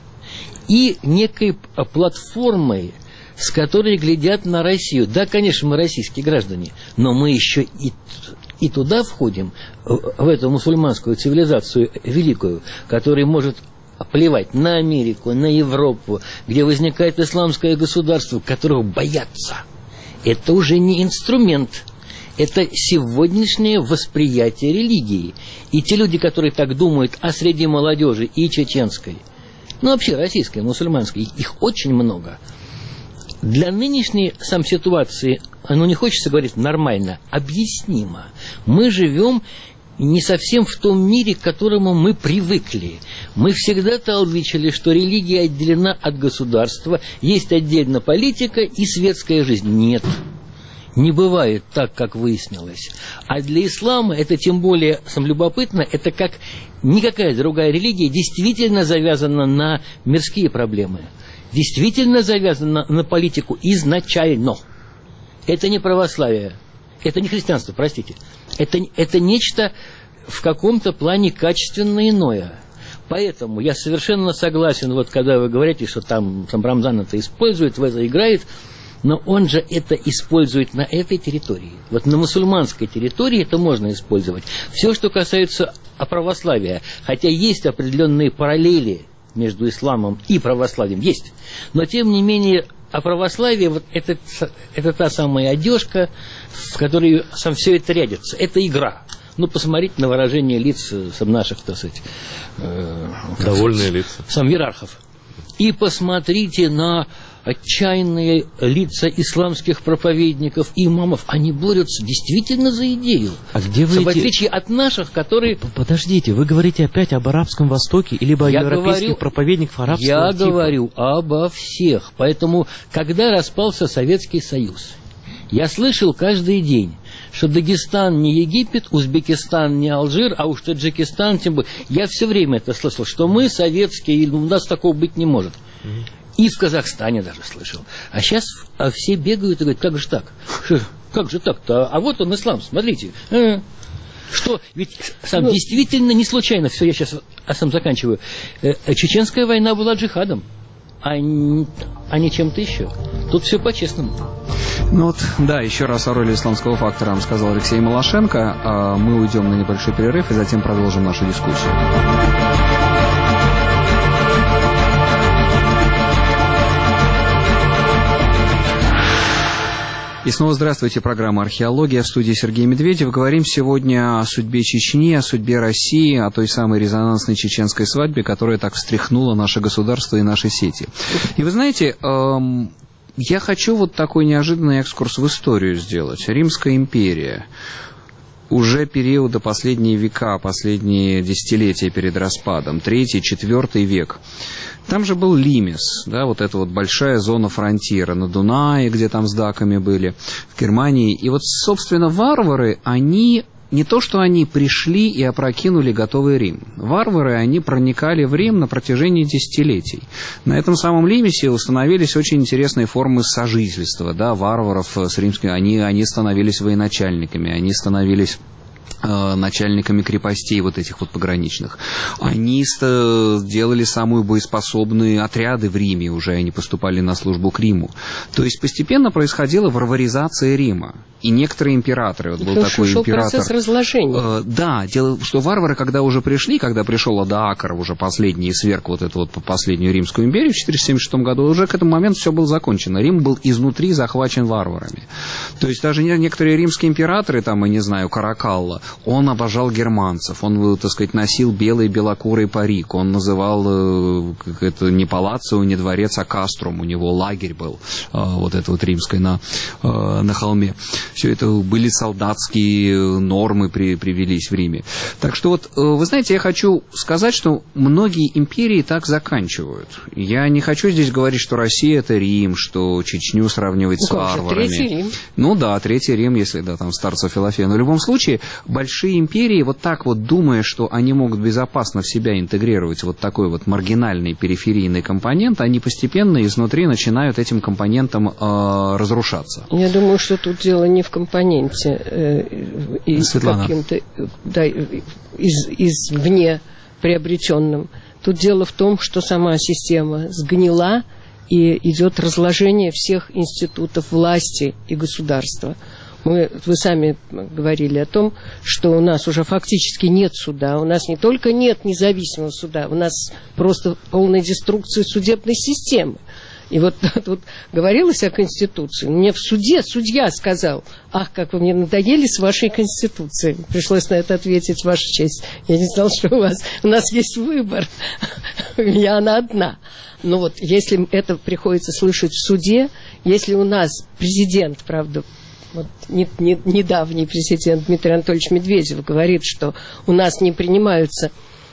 и некой платформой, с которой глядят на Россию. Да, конечно, мы российские граждане, но мы еще и... И туда входим, в эту мусульманскую цивилизацию великую, которая может плевать на Америку, на Европу, где возникает исламское государство, которого боятся. Это уже не инструмент, это сегодняшнее восприятие религии. И те люди, которые так думают о среди молодежи и чеченской, ну вообще российской, мусульманской, их очень много. Для нынешней сам ситуации, ну не хочется говорить нормально, объяснимо. Мы живем не совсем в том мире, к которому мы привыкли. Мы всегда толдычили, что религия отделена от государства, есть отдельно политика и светская жизнь. Нет, не бывает так, как выяснилось. А для ислама это тем более сам любопытно, это как никакая другая религия действительно завязана на мирские проблемы. Действительно завязано на политику изначально. Это не православие, это не христианство, простите. Это, это нечто в каком-то плане качественно иное. Поэтому я совершенно согласен, вот когда вы говорите, что там, там Рамзан это использует, в это играет, но он же это использует на этой территории. Вот на мусульманской территории это можно использовать. Все, что касается православия, хотя есть определенные параллели между исламом и православием, есть. Но, тем не менее, а православие, вот это, это та самая одежка, в которой сам все это рядится. Это игра. Ну, посмотрите на выражение лиц сам наших, так сказать, э, довольные лица. Сам иерархов. И посмотрите на отчаянные лица исламских проповедников и имамов. Они борются действительно за идею. А где вы в отличие эти... от наших, которые... Подождите, вы говорите опять об Арабском Востоке или о европейских говорю... проповедниках арабского Я типа? говорю обо всех. Поэтому, когда распался Советский Союз, я слышал каждый день, что Дагестан не Египет, Узбекистан не Алжир, а уж Таджикистан тем более. Я все время это слышал, что мы советские, у нас такого быть не может. И в Казахстане даже слышал. А сейчас а все бегают и говорят, как же так? Как же так-то? А вот он ислам, смотрите. Что? Ведь сам ну, действительно не случайно, все, я сейчас а сам заканчиваю. Чеченская война была джихадом, а не, а не чем-то еще. Тут все по-честному. Ну вот, да, еще раз о роли исламского фактора вам сказал Алексей Малашенко. А мы уйдем на небольшой перерыв и затем продолжим нашу дискуссию. И снова здравствуйте, программа «Археология», в студии Сергей Медведев. Говорим сегодня о судьбе Чечни, о судьбе России, о той самой резонансной чеченской свадьбе, которая так встряхнула наше государство и наши сети. И вы знаете, эм, я хочу вот такой неожиданный экскурс в историю сделать. Римская империя. Уже периода последние века, последние десятилетия перед распадом, третий, четвертый век. Там же был Лимес, да, вот эта вот большая зона фронтира на Дунае, где там с даками были, в Германии. И вот, собственно, варвары, они, не то что они пришли и опрокинули готовый Рим. Варвары, они проникали в Рим на протяжении десятилетий. На этом самом Лимесе установились очень интересные формы сожительства, да, варваров с римскими. Они, они становились военачальниками, они становились начальниками крепостей вот этих вот пограничных. Они делали самые боеспособные отряды в Риме, уже они поступали на службу к Риму. То есть постепенно происходила варваризация Рима. И некоторые императоры, вот был такой шел император... процесс разложения. Э, да, дело, что варвары, когда уже пришли, когда пришел Оdoacer, уже последний, сверг вот эту вот последнюю Римскую империю в четыреста семьдесят шестом году, уже к этому моменту все было закончено. Рим был изнутри захвачен варварами. То есть даже некоторые римские императоры, там, я не знаю, Каракалла, он обожал германцев, он, так сказать, носил белый белокурый парик, он называл это не палаццо, не дворец, а каструм, у него лагерь был, вот это вот римское на, на холме. Все это были солдатские нормы, при, привелись в Риме. Так что вот, вы знаете, я хочу сказать, что многие империи так заканчивают. Я не хочу здесь говорить, что Россия это Рим, что Чечню сравнивать ну, с варварами. Третий Рим. Ну да, Третий Рим, если да, там старца Филофея. Но в любом случае, большие империи, вот так вот думая, что они могут безопасно в себя интегрировать вот такой вот маргинальный периферийный компонент, они постепенно изнутри начинают этим компонентом э, разрушаться. Я думаю, что тут дело не в компоненте э, из каким-то да, из, извне приобретенным. Тут дело в том, что сама система сгнила и идет разложение всех институтов власти и государства. Мы, вы сами говорили о том, что у нас уже фактически нет суда. У нас не только нет независимого суда, у нас просто полная деструкция судебной системы. И вот тут говорилось о Конституции. Мне в суде судья сказал: ах, как вы мне надоели с вашей Конституцией. Пришлось на это ответить: ваша честь. Я не знал, что у вас у нас есть выбор. У меня она одна. Но вот если это приходится слышать в суде, если у нас президент, правда, вот не, не, недавний президент Дмитрий Анатольевич Медведев говорит, что у нас не принимаются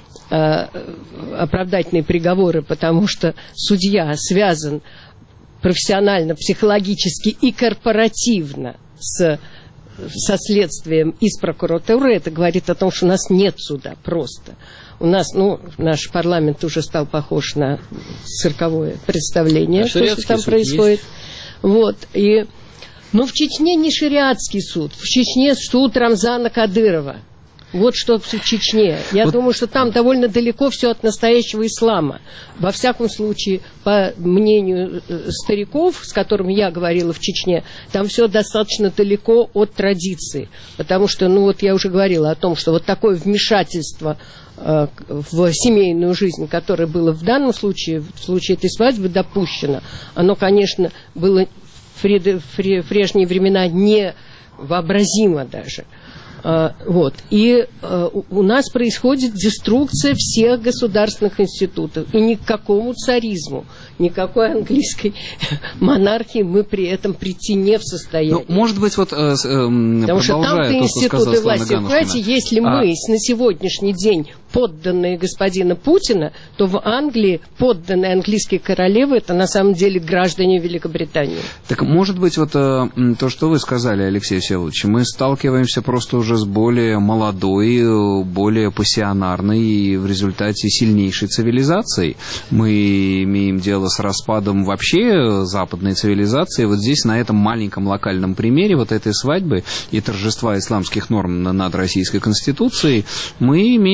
оправдательные приговоры, потому что судья связан профессионально, психологически и корпоративно с, со следствием из прокуратуры, это говорит о том, что у нас нет суда просто. У нас, ну, наш парламент уже стал похож на цирковое представление, а что, что там происходит. Есть. Вот, и, но в Чечне не шариатский суд, в Чечне суд Рамзана Кадырова. Вот что в Чечне. Я вот. думаю, что там довольно далеко все от настоящего ислама. Во всяком случае, по мнению стариков, с которыми я говорила в Чечне, там все достаточно далеко от традиции. Потому что, ну вот я уже говорила о том, что вот такое вмешательство э, в семейную жизнь, которое было в данном случае, в случае этой свадьбы допущено, оно, конечно, было в прежние времена невообразимо даже. Uh, вот. И uh, у нас происходит деструкция всех государственных институтов. И ни к какому царизму, никакой английской монархии мы при этом прийти не в состоянии. Ну, может быть, вот э, э, потому что там-то институты власти. Понимаете, если а... мы на сегодняшний день подданные господина Путина, то в Англии подданные английские королевы это на самом деле граждане Великобритании. Так может быть, вот э, то, что вы сказали, Алексей Всеволодович, мы сталкиваемся просто уже с более молодой, более пассионарной и в результате сильнейшей цивилизацией. Мы имеем дело с распадом вообще западной цивилизации. Вот здесь, на этом маленьком локальном примере вот этой свадьбы и торжества исламских норм над Российской Конституцией, мы имеем дело,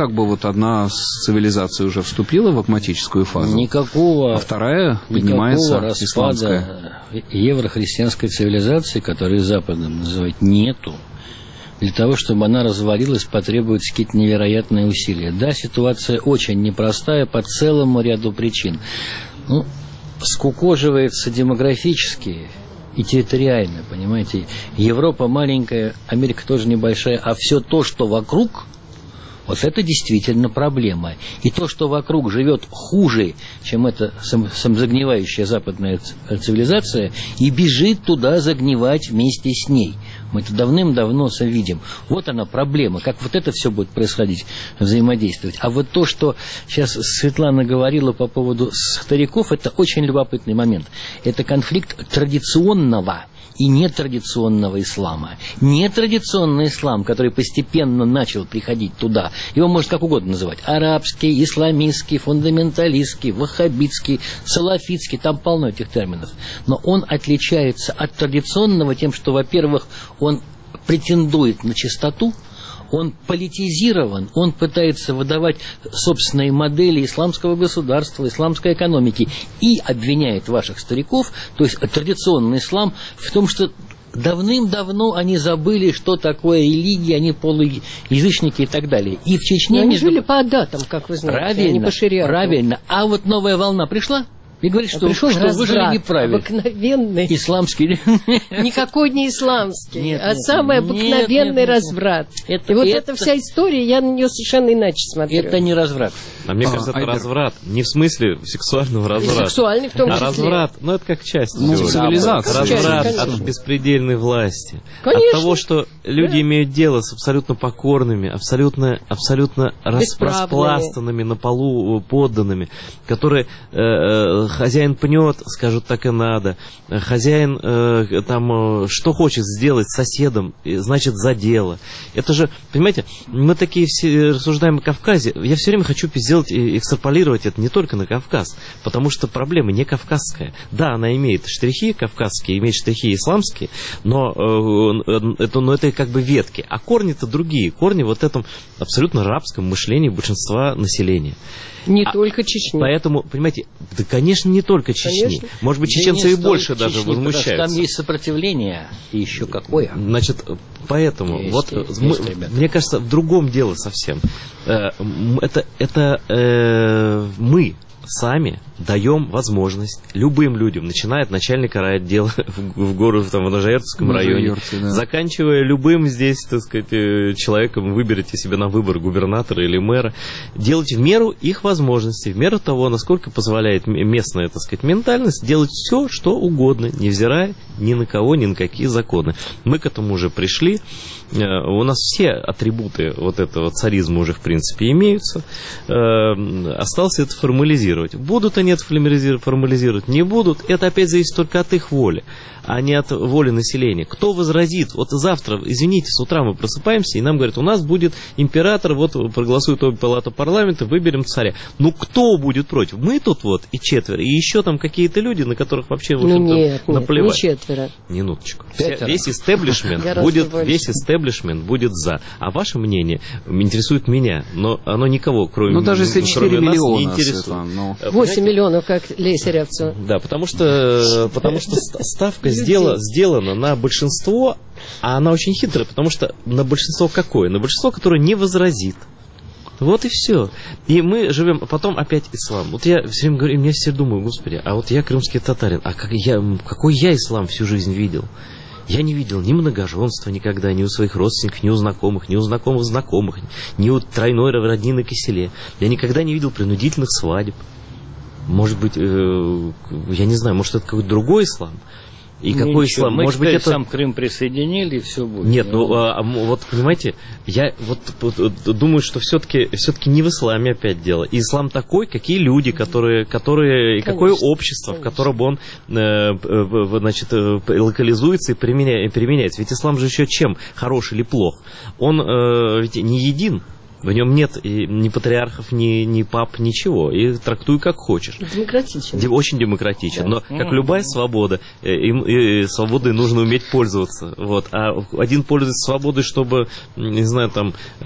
как бы вот одна цивилизация уже вступила в агматическую фазу, никакого, а вторая поднимается никакого исламская. распада еврохристианской цивилизации, которую Западом называют, нету. Для того, чтобы она развалилась, потребуются какие-то невероятные усилия. Да, ситуация очень непростая по целому ряду причин. Ну, скукоживается демографически и территориально, понимаете. Европа маленькая, Америка тоже небольшая, а все то, что вокруг, вот это действительно проблема. И то, что вокруг живет хуже, чем эта самозагнивающая западная цивилизация, и бежит туда загнивать вместе с ней. Мы это давным-давно видим. Вот она проблема, как вот это все будет происходить, взаимодействовать. А вот то, что сейчас Светлана говорила по поводу стариков, это очень любопытный момент. Это конфликт традиционного и нетрадиционного ислама. Нетрадиционный ислам, который постепенно начал приходить туда, его можно как угодно называть. Арабский, исламистский, фундаменталистский, ваххабитский, салафитский, там полно этих терминов. Но он отличается от традиционного тем, что, во-первых, он претендует на чистоту, он политизирован, он пытается выдавать собственные модели исламского государства, исламской экономики и обвиняет ваших стариков, то есть традиционный ислам, в том, что давным-давно они забыли, что такое религия, они полуязычники и так далее. И в Чечне... Но они между... жили по адатам, как вы знаете, правильно, а не по шариату. Правильно. А вот новая волна пришла? И говорит, что, пришел что вы жили неправильно. Обыкновенный. Исламский. Никакой не исламский, нет, а нет, самый нет, обыкновенный нет, нет, разврат. Это, и вот это, эта вся история, я на нее совершенно иначе смотрю. Это не разврат. А мне А, кажется, это Айдер. разврат. Не в смысле сексуального разврата. И сексуальный в том а числе. разврат, ну это как часть. Ну, всего. цивилизация. Разврат Конечно. от беспредельной власти. Конечно. От того, что люди Да. имеют дело с абсолютно покорными, абсолютно, абсолютно рас- Бесправными. распластанными на полу подданными, которые э, э, хозяин пнет, скажут, так и надо. Хозяин э, там э, что хочет сделать с соседом, э, значит, за дело. Это же, понимаете, мы такие все рассуждаем о Кавказе. Я все время хочу сделать, и экстраполировать это не только на Кавказ, потому что проблема не кавказская. Да, она имеет штрихи кавказские, имеет штрихи исламские, но, э, это, но это как бы ветки. А корни-то другие. Корни вот в этом абсолютно рабском мышлении большинства населения. Не А, только Чечни. Поэтому, понимаете, да, конечно, не только Чечни. Конечно. Может быть, Да чеченцы не и больше стоит даже Чечни, потому что возмущаются. там есть сопротивление, и еще какое. Значит, поэтому, Есть, вот есть, мы- есть, ребята. мне кажется, в другом дело совсем. Э, м, Это, это э, мы сами даем возможность любым людям, начиная от начальника райотдела в, в городе, там, в Ножаерцевском В районе, Ножаерце, да. заканчивая любым здесь, так сказать, э, человеком, выберите себе на выбор губернатора или мэра, делать в меру их возможностей, в меру того, насколько позволяет м- местная, так сказать, ментальность, делать все, что угодно, невзирая ни на кого, ни на какие законы. Мы к этому уже пришли. Э, У нас все атрибуты вот этого царизма уже, в принципе, имеются. Э, Осталось это формализировать. Будут они это формализировать, не будут. Это опять зависит только от их воли, а не от воли населения. Кто возразит? Вот завтра, извините, с утра мы просыпаемся, и нам говорят, у нас будет император, вот проголосует обе палаты парламента, выберем царя. Ну, кто будет против? Мы тут вот и четверо, и еще там какие-то люди, на которых вообще, в Ну общем-то, нет, нет, наплевать. не четверо. Минуточку. Вся- Пятеро. весь истеблишмент Гораздо будет, больше. весь истеблишмент будет за. А ваше мнение интересует меня, но оно никого, кроме, Ну, даже если кроме четыре нас, не миллиона, интересует. Светлана, ну. Э, восемь миллионов, как Леся Рябцева. Да, потому что, потому что ст- ставка сдела, сделана на большинство, а она очень хитрая, потому что на большинство какое? На большинство, которое не возразит. Вот и все. И мы живем, а потом опять ислам. Вот я все время говорю, я все думаю, господи, а вот я крымский татарин, а как я, какой я ислам всю жизнь видел? Я не видел ни многоженства никогда, ни у своих родственников, ни у знакомых, ни у знакомых знакомых, ни у тройной роднины киселе. Я никогда не видел принудительных свадеб. Может быть, э, я не знаю, может, это какой-то другой ислам? И Ну, какой ничего, ислам? мы Может быть, теперь это... сам Крым присоединили, и все будет. Нет, ну, а, а, м, вот, понимаете, я вот, вот, думаю, что все-таки все-таки не в исламе опять дело. И ислам такой, какие люди, которые, которые и какое Конечно, общество, конечно. в котором он э, э, значит, э, локализуется и применя- применяется. Ведь ислам же еще чем, хорош или плох? Он э, ведь не един. В нем нет и ни патриархов, ни, ни пап, ничего. И трактуй как хочешь. Демократичен. Очень демократичен. Да. Но, как любая свобода, им, и свободой нужно уметь пользоваться. Вот. А один пользуется свободой, чтобы, не знаю, там, э,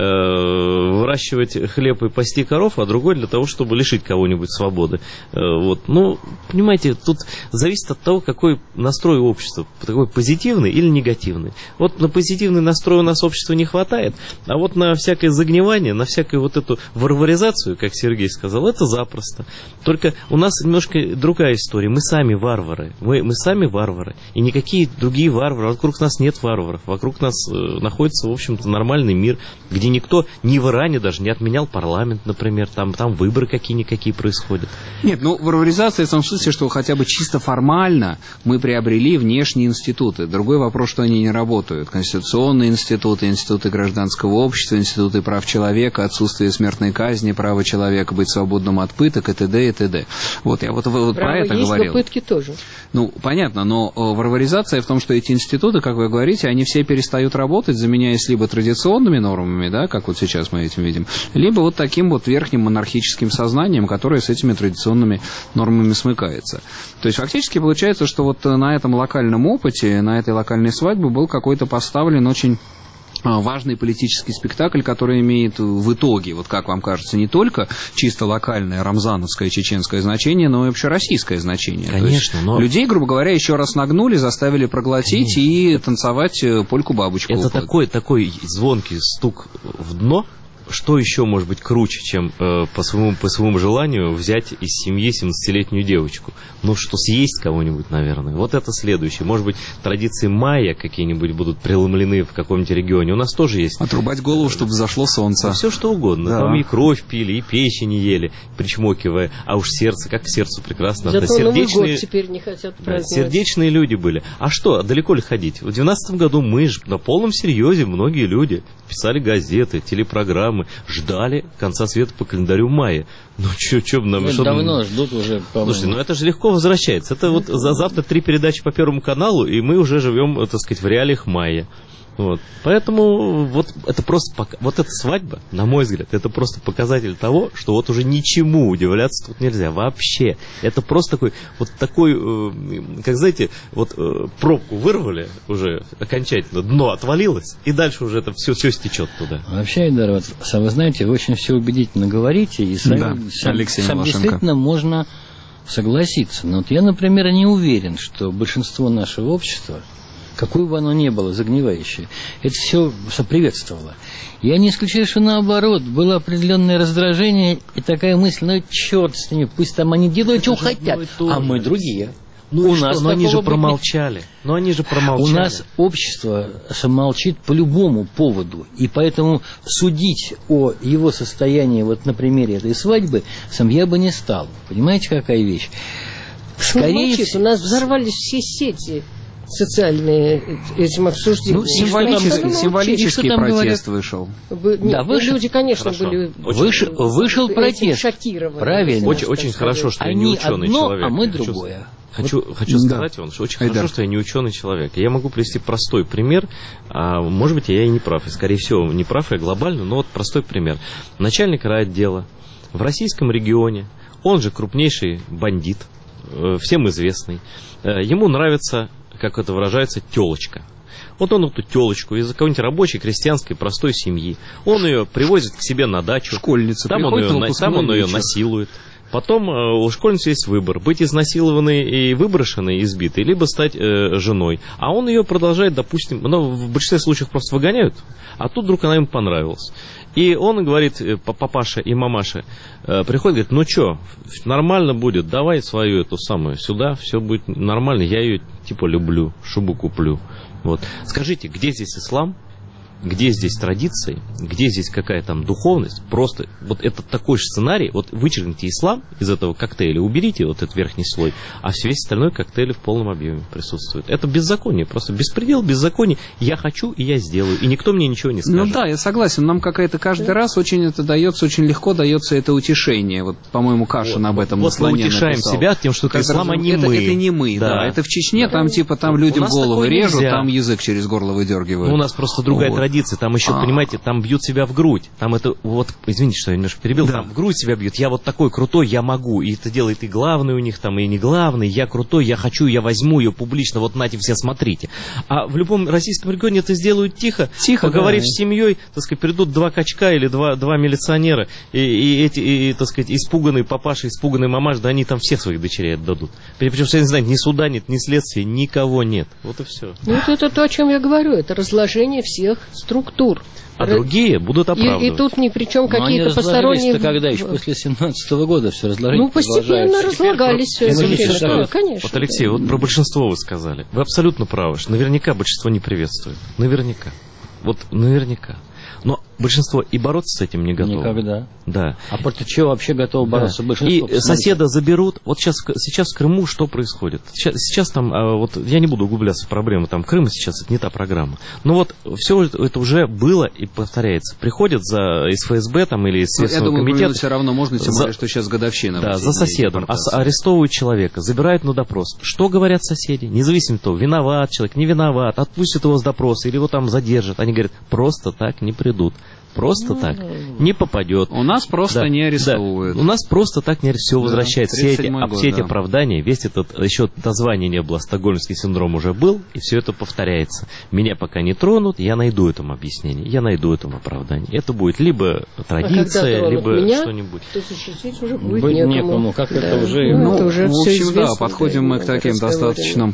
выращивать хлеб и пасти коров, а другой для того, чтобы лишить кого-нибудь свободы. Э, вот. Ну, понимаете, тут зависит от того, какой настрой у общества. Такой позитивный или негативный. Вот на позитивный настрой у нас общества не хватает, а вот на всякое загнивание, на всякую вот эту варваризацию, как Сергей сказал, это запросто. Только у нас немножко другая история. Мы сами варвары. Мы, мы сами варвары. И никакие другие варвары. Вокруг нас нет варваров. Вокруг нас э, находится, в общем-то, нормальный мир, где никто ни в Иране даже не отменял парламент, например. Там, там выборы какие-никакие происходят. Нет, ну, варваризация в том смысле, что хотя бы чисто формально мы приобрели внешние институты. Другой вопрос, что они не работают. Конституционные институты, институты гражданского общества, институты прав человека, отсутствие смертной казни, право человека быть свободным от пыток и т.д. и т.д. Вот я вот, вот про это есть, говорил. Но пытки тоже. Ну, понятно, но варваризация в том, что эти институты, как вы говорите, они все перестают работать, заменяясь либо традиционными нормами, да, как вот сейчас мы этим видим, либо вот таким вот верхним монархическим сознанием, которое с этими традиционными нормами смыкается. То есть фактически получается, что вот на этом локальном опыте, на этой локальной свадьбе был какой-то поставлен очень важный политический спектакль, который имеет в итоге, вот как вам кажется, не только чисто локальное рамзановское чеченское значение, но и общероссийское значение. Конечно, но... Людей, грубо говоря, еще раз нагнули, заставили проглотить Конечно. И танцевать польку-бабочку. Это такой, такой звонкий стук в дно. Что еще может быть круче, чем э, по, своему, по своему желанию взять из семьи семнадцатилетнюю девочку? Ну, что съесть кого-нибудь, наверное. Вот это следующее. Может быть, традиции майя какие-нибудь будут преломлены в каком-нибудь регионе. У нас тоже есть. Отрубать голову, чтобы взошло солнце. Да, все что угодно. Да. Там и кровь пили, и печени ели, причмокивая. А уж сердце, как к сердцу прекрасно. Зато сердечные... Новый год теперь не хотят праздновать. Да, сердечные люди были. А что, далеко ли ходить? В двенадцатом году мы же на полном серьезе, многие люди писали газеты, телепрограммы, ждали конца света по календарю мая. Ну, что, что бы нам... Ну, давно ждут уже, по-моему. Слушайте, ну это же легко возвращается. Это вот за завтра три передачи по Первому каналу, и мы уже живем, так сказать, в реалиях мая. Вот. Поэтому вот это просто, вот эта свадьба, на мой взгляд, это просто показатель того, что вот уже ничему удивляться тут нельзя вообще. Это просто такой, вот такой, как знаете, вот пробку вырвали уже окончательно, дно отвалилось, и дальше уже это все, все стечет туда. Вообще, Айдар, вот, вы знаете, вы очень все убедительно говорите, и сам, да, сам, сам действительно можно согласиться. Но вот я, например, не уверен, что большинство нашего общества, какое бы оно ни было загнивающее, это все соприветствовало. Я не исключаю, что наоборот, было определенное раздражение и такая мысль, ну черт с ними, пусть там они делают, что хотят, а мы другие. Ну, у нас, но они же промолчали. Но они же промолчали. У нас общество молчит по любому поводу, и поэтому судить о его состоянии вот на примере этой свадьбы сам я бы не стал. Понимаете, какая вещь? Скорее молчит, у нас взорвались все сети социальные этим обсуждением. Ну, символический, символический протест говорят? Вышел. Вы, да, вышел. Люди, конечно, хорошо. были вышел, вышел протест. Шокированы. Правильно. Очень, очень хорошо, что Они я не ученый одно, человек. а мы хочу, другое. Хочу, вот. хочу сказать вам, что очень Айдар. Хорошо, что я не ученый человек. Я могу привести простой пример. А, может быть, я и не прав. И, скорее всего, не прав я глобально, но вот простой пример. Начальник райотдела в российском регионе, он же крупнейший бандит, всем известный. Ему нравится, как это выражается, телочка. Вот он эту телочку из какой-нибудь рабочей, крестьянской, простой семьи, он ее привозит к себе на дачу. Школьница. Там он ее, там он ее насилует. Потом у школьницы есть выбор: быть изнасилованной и выброшенной, избитой, либо стать э, женой. А он ее продолжает, допустим, ну, в большинстве случаев просто выгоняют, а тут вдруг она ему понравилась. И он говорит, папаша и мамаша, э, приходит, говорит, ну что, нормально будет, давай свою эту самую сюда, все будет нормально, я ее типа люблю, шубу куплю. Вот. Скажите, где здесь ислам? Где здесь традиции, где здесь какая там духовность, просто вот это такой же сценарий, вот вычеркните ислам из этого коктейля, уберите вот этот верхний слой, а весь остальной коктейль в полном объеме присутствует. Это беззаконие, просто беспредел, беззаконие, я хочу и я сделаю, и никто мне ничего не скажет. Ну да, я согласен, нам какая-то каждый раз очень это дается, очень легко дается это утешение, вот, по-моему, Кашин вот, об этом вот мы утешаем написал. Себя тем, что ислам, а не это, мы. Это не мы, да, да. Это в Чечне, там типа там людям головы режут, там язык через горло выдергивают. Ну, у нас просто другая вот. традиции. Там еще, понимаете, там бьют себя в грудь. Там это, вот, извините, что я немножко перебил, да. Там в грудь себя бьют. Я вот такой крутой, я могу. И это делает и главный у них там, и не главный. Я крутой, я хочу, я возьму ее публично. Вот нате, все смотрите. А в любом российском регионе это сделают тихо. Тихо, поговорив да. с семьей, так сказать, придут два качка или два, два милиционера, и, и эти, и, так сказать, испуганные папаши, испуганные мамаши, да они там всех своих дочерей отдадут. Причем, что я не знаю, ни суда нет, ни следствия, никого нет. Вот и все. Ну, это, это то, о чем я говорю. Это разложение всех структур. А Р... другие будут оправдывать. И, и тут ни при чем какие-то посторонние... когда еще после семнадцатого года все разложились. Ну, постепенно разлагались все это. Конечно. Вот, Алексей, вот про большинство вы сказали. Вы абсолютно правы, что наверняка большинство не приветствует. Наверняка. Вот наверняка. Но большинство и бороться с этим не готово. Никогда. Да. А против чего вообще готово бороться да. большинство? И соседа заберут. Вот сейчас, сейчас в Крыму что происходит? Сейчас, сейчас там, вот я не буду углубляться в проблемы, там Крыма сейчас это не та программа. Но вот все это уже было и повторяется. Приходят за из эф эс бэ там, или из Следственного комитета. Я думаю, комитета. все равно можно, тем более, что сейчас годовщина. Да, за соседом. Арестовывают человека, забирают на допрос. Что говорят соседи? Независимо от того, виноват человек, не виноват, отпустят его с допроса или его там задержат. Они говорят, просто так не придут. Просто ну, так не попадет. У нас просто да, не арестовывают. Да. У нас просто так не арестовывают. Все да, возвращается. Все эти, год, все эти да. оправдания, весь этот, еще названия не было, стокгольмский синдром уже был, и все это повторяется. Меня пока не тронут, я найду этому объяснение, я найду этому оправдание. Это будет либо традиция, а либо меня, что-нибудь. То защитить уже будет быть некому. некому. Как да. это уже... Ну, это уже в все общем, известно, да, подходим да, мы к таким достаточно...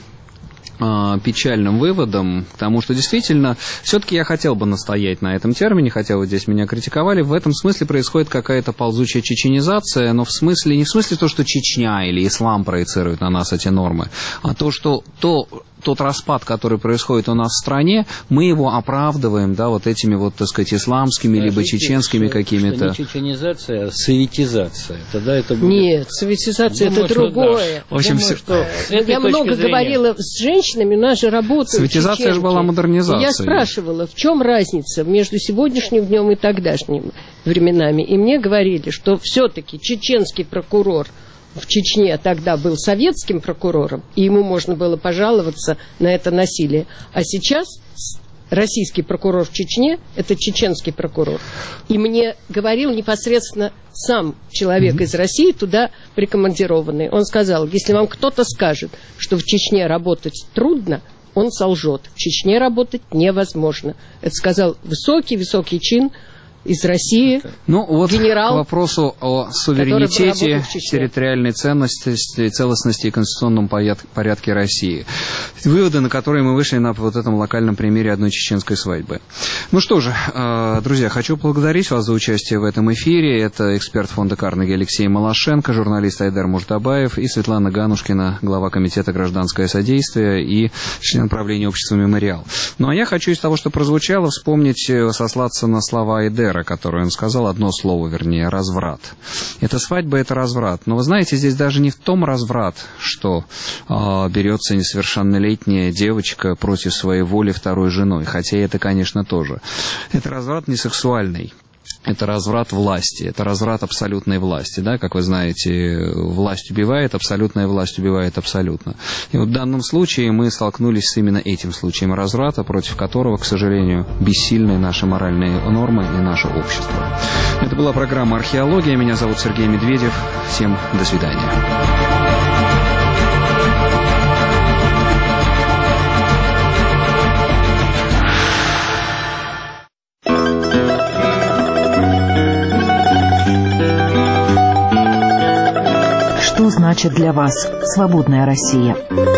печальным выводом, потому что действительно, все-таки я хотел бы настоять на этом термине, хотя вот здесь меня критиковали, в этом смысле происходит какая-то ползучая чеченизация, но в смысле, не в смысле то, что Чечня или ислам проецирует на нас эти нормы, а то, что то, тот распад, который происходит у нас в стране, мы его оправдываем, да, вот этими вот, так сказать, исламскими, Скажите, либо чеченскими что, какими-то... Что не чеченизация, а советизация. Тогда это будет... Нет, советизация Думаю, это другое. Да. В общем, Думаю, что... Я много зрения... говорила с женщинами, у нас же работают советизация же была модернизация. Я спрашивала, в чем разница между сегодняшним днем и тогдашними временами. И мне говорили, что все-таки чеченский прокурор в Чечне тогда был советским прокурором, и ему можно было пожаловаться на это насилие. А сейчас российский прокурор в Чечне – это чеченский прокурор. И мне говорил непосредственно сам человек mm-hmm. из России, туда прикомандированный. Он сказал, если вам кто-то скажет, что в Чечне работать трудно, он солжет. В Чечне работать невозможно. Это сказал высокий-высокий чин из России, ну, вот генерал, к вопросу о суверенитете, территориальной ценности, целостности и конституционном порядке России. Выводы, на которые мы вышли на вот этом локальном примере одной чеченской свадьбы. Ну что же, друзья, хочу поблагодарить вас за участие в этом эфире. Это эксперт фонда Карнеги Алексей Малашенко, журналист Айдар Муртабаев и Светлана Ганушкина, глава комитета «Гражданское содействие» и член правления общества «Мемориал». Ну а я хочу из того, что прозвучало, вспомнить, сослаться на слова Айдера, которое он сказал, одно слово, вернее, разврат. Это свадьба, это разврат. Но вы знаете, здесь даже не в том разврат, что э, берется несовершеннолетняя девочка против своей воли второй женой, хотя это, конечно, тоже. Это разврат не сексуальный. Это разврат власти, это разврат абсолютной власти, да, как вы знаете, власть убивает, абсолютная власть убивает абсолютно. И вот в данном случае мы столкнулись с именно этим случаем разврата, против которого, к сожалению, бессильны наши моральные нормы и наше общество. Это была программа «Археология», меня зовут Сергей Медведев, всем до свидания. Что значит для вас свободная Россия?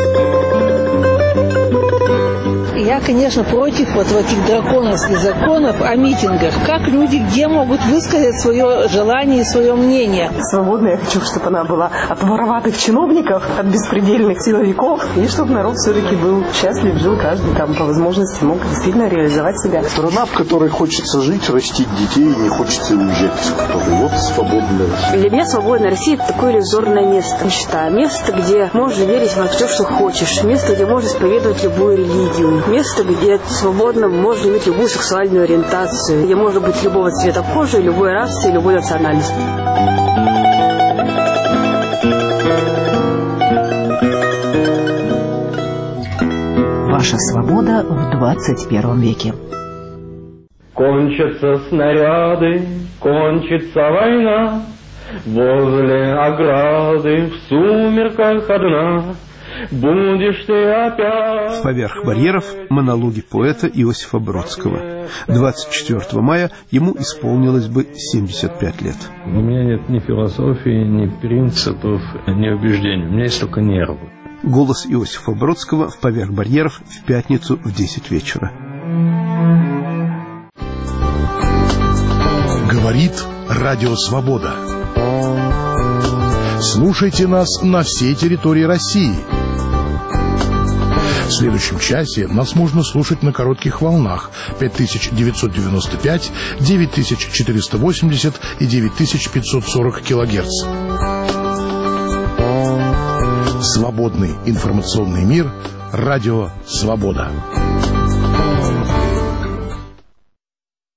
Я, конечно, против вот этих драконовских законов о митингах. Как люди где могут высказать свое желание и свое мнение? Свободная я хочу, чтобы она была от вороватых чиновников, от беспредельных силовиков, и чтобы народ все-таки был счастлив, жил каждый там по возможности, мог действительно реализовать себя. Страна, в которой хочется жить, растить детей, не хочется уезжать из которой. Вот свободная Россия. Для меня свободная Россия – это такое иллюзорное место. Я считаю, место, где можно верить во все, что хочешь, место, где можно исповедовать любую религию, место, где свободно можно иметь любую сексуальную ориентацию, где можно быть любого цвета кожи, любой расы и любой национальности. Ваша свобода в двадцать первом веке. Кончатся снаряды, кончится война, возле ограды в сумерках одна. Будешь ты опять... «Поверх барьеров» – монологи поэта Иосифа Бродского. двадцать четвёртого мая ему исполнилось бы семьдесят пять лет. У меня нет ни философии, ни принципов, ни убеждений. У меня есть только нервы. Голос Иосифа Бродского в «Поверх барьеров» в пятницу в десять вечера. Говорит Радио Свобода. Слушайте нас на всей территории России. В следующем часе нас можно слушать на коротких волнах пять тысяч девятьсот девяносто пять, девять тысяч четыреста восемьдесят и девять тысяч пятьсот сорок килогерц. Свободный информационный мир. Радио Свобода.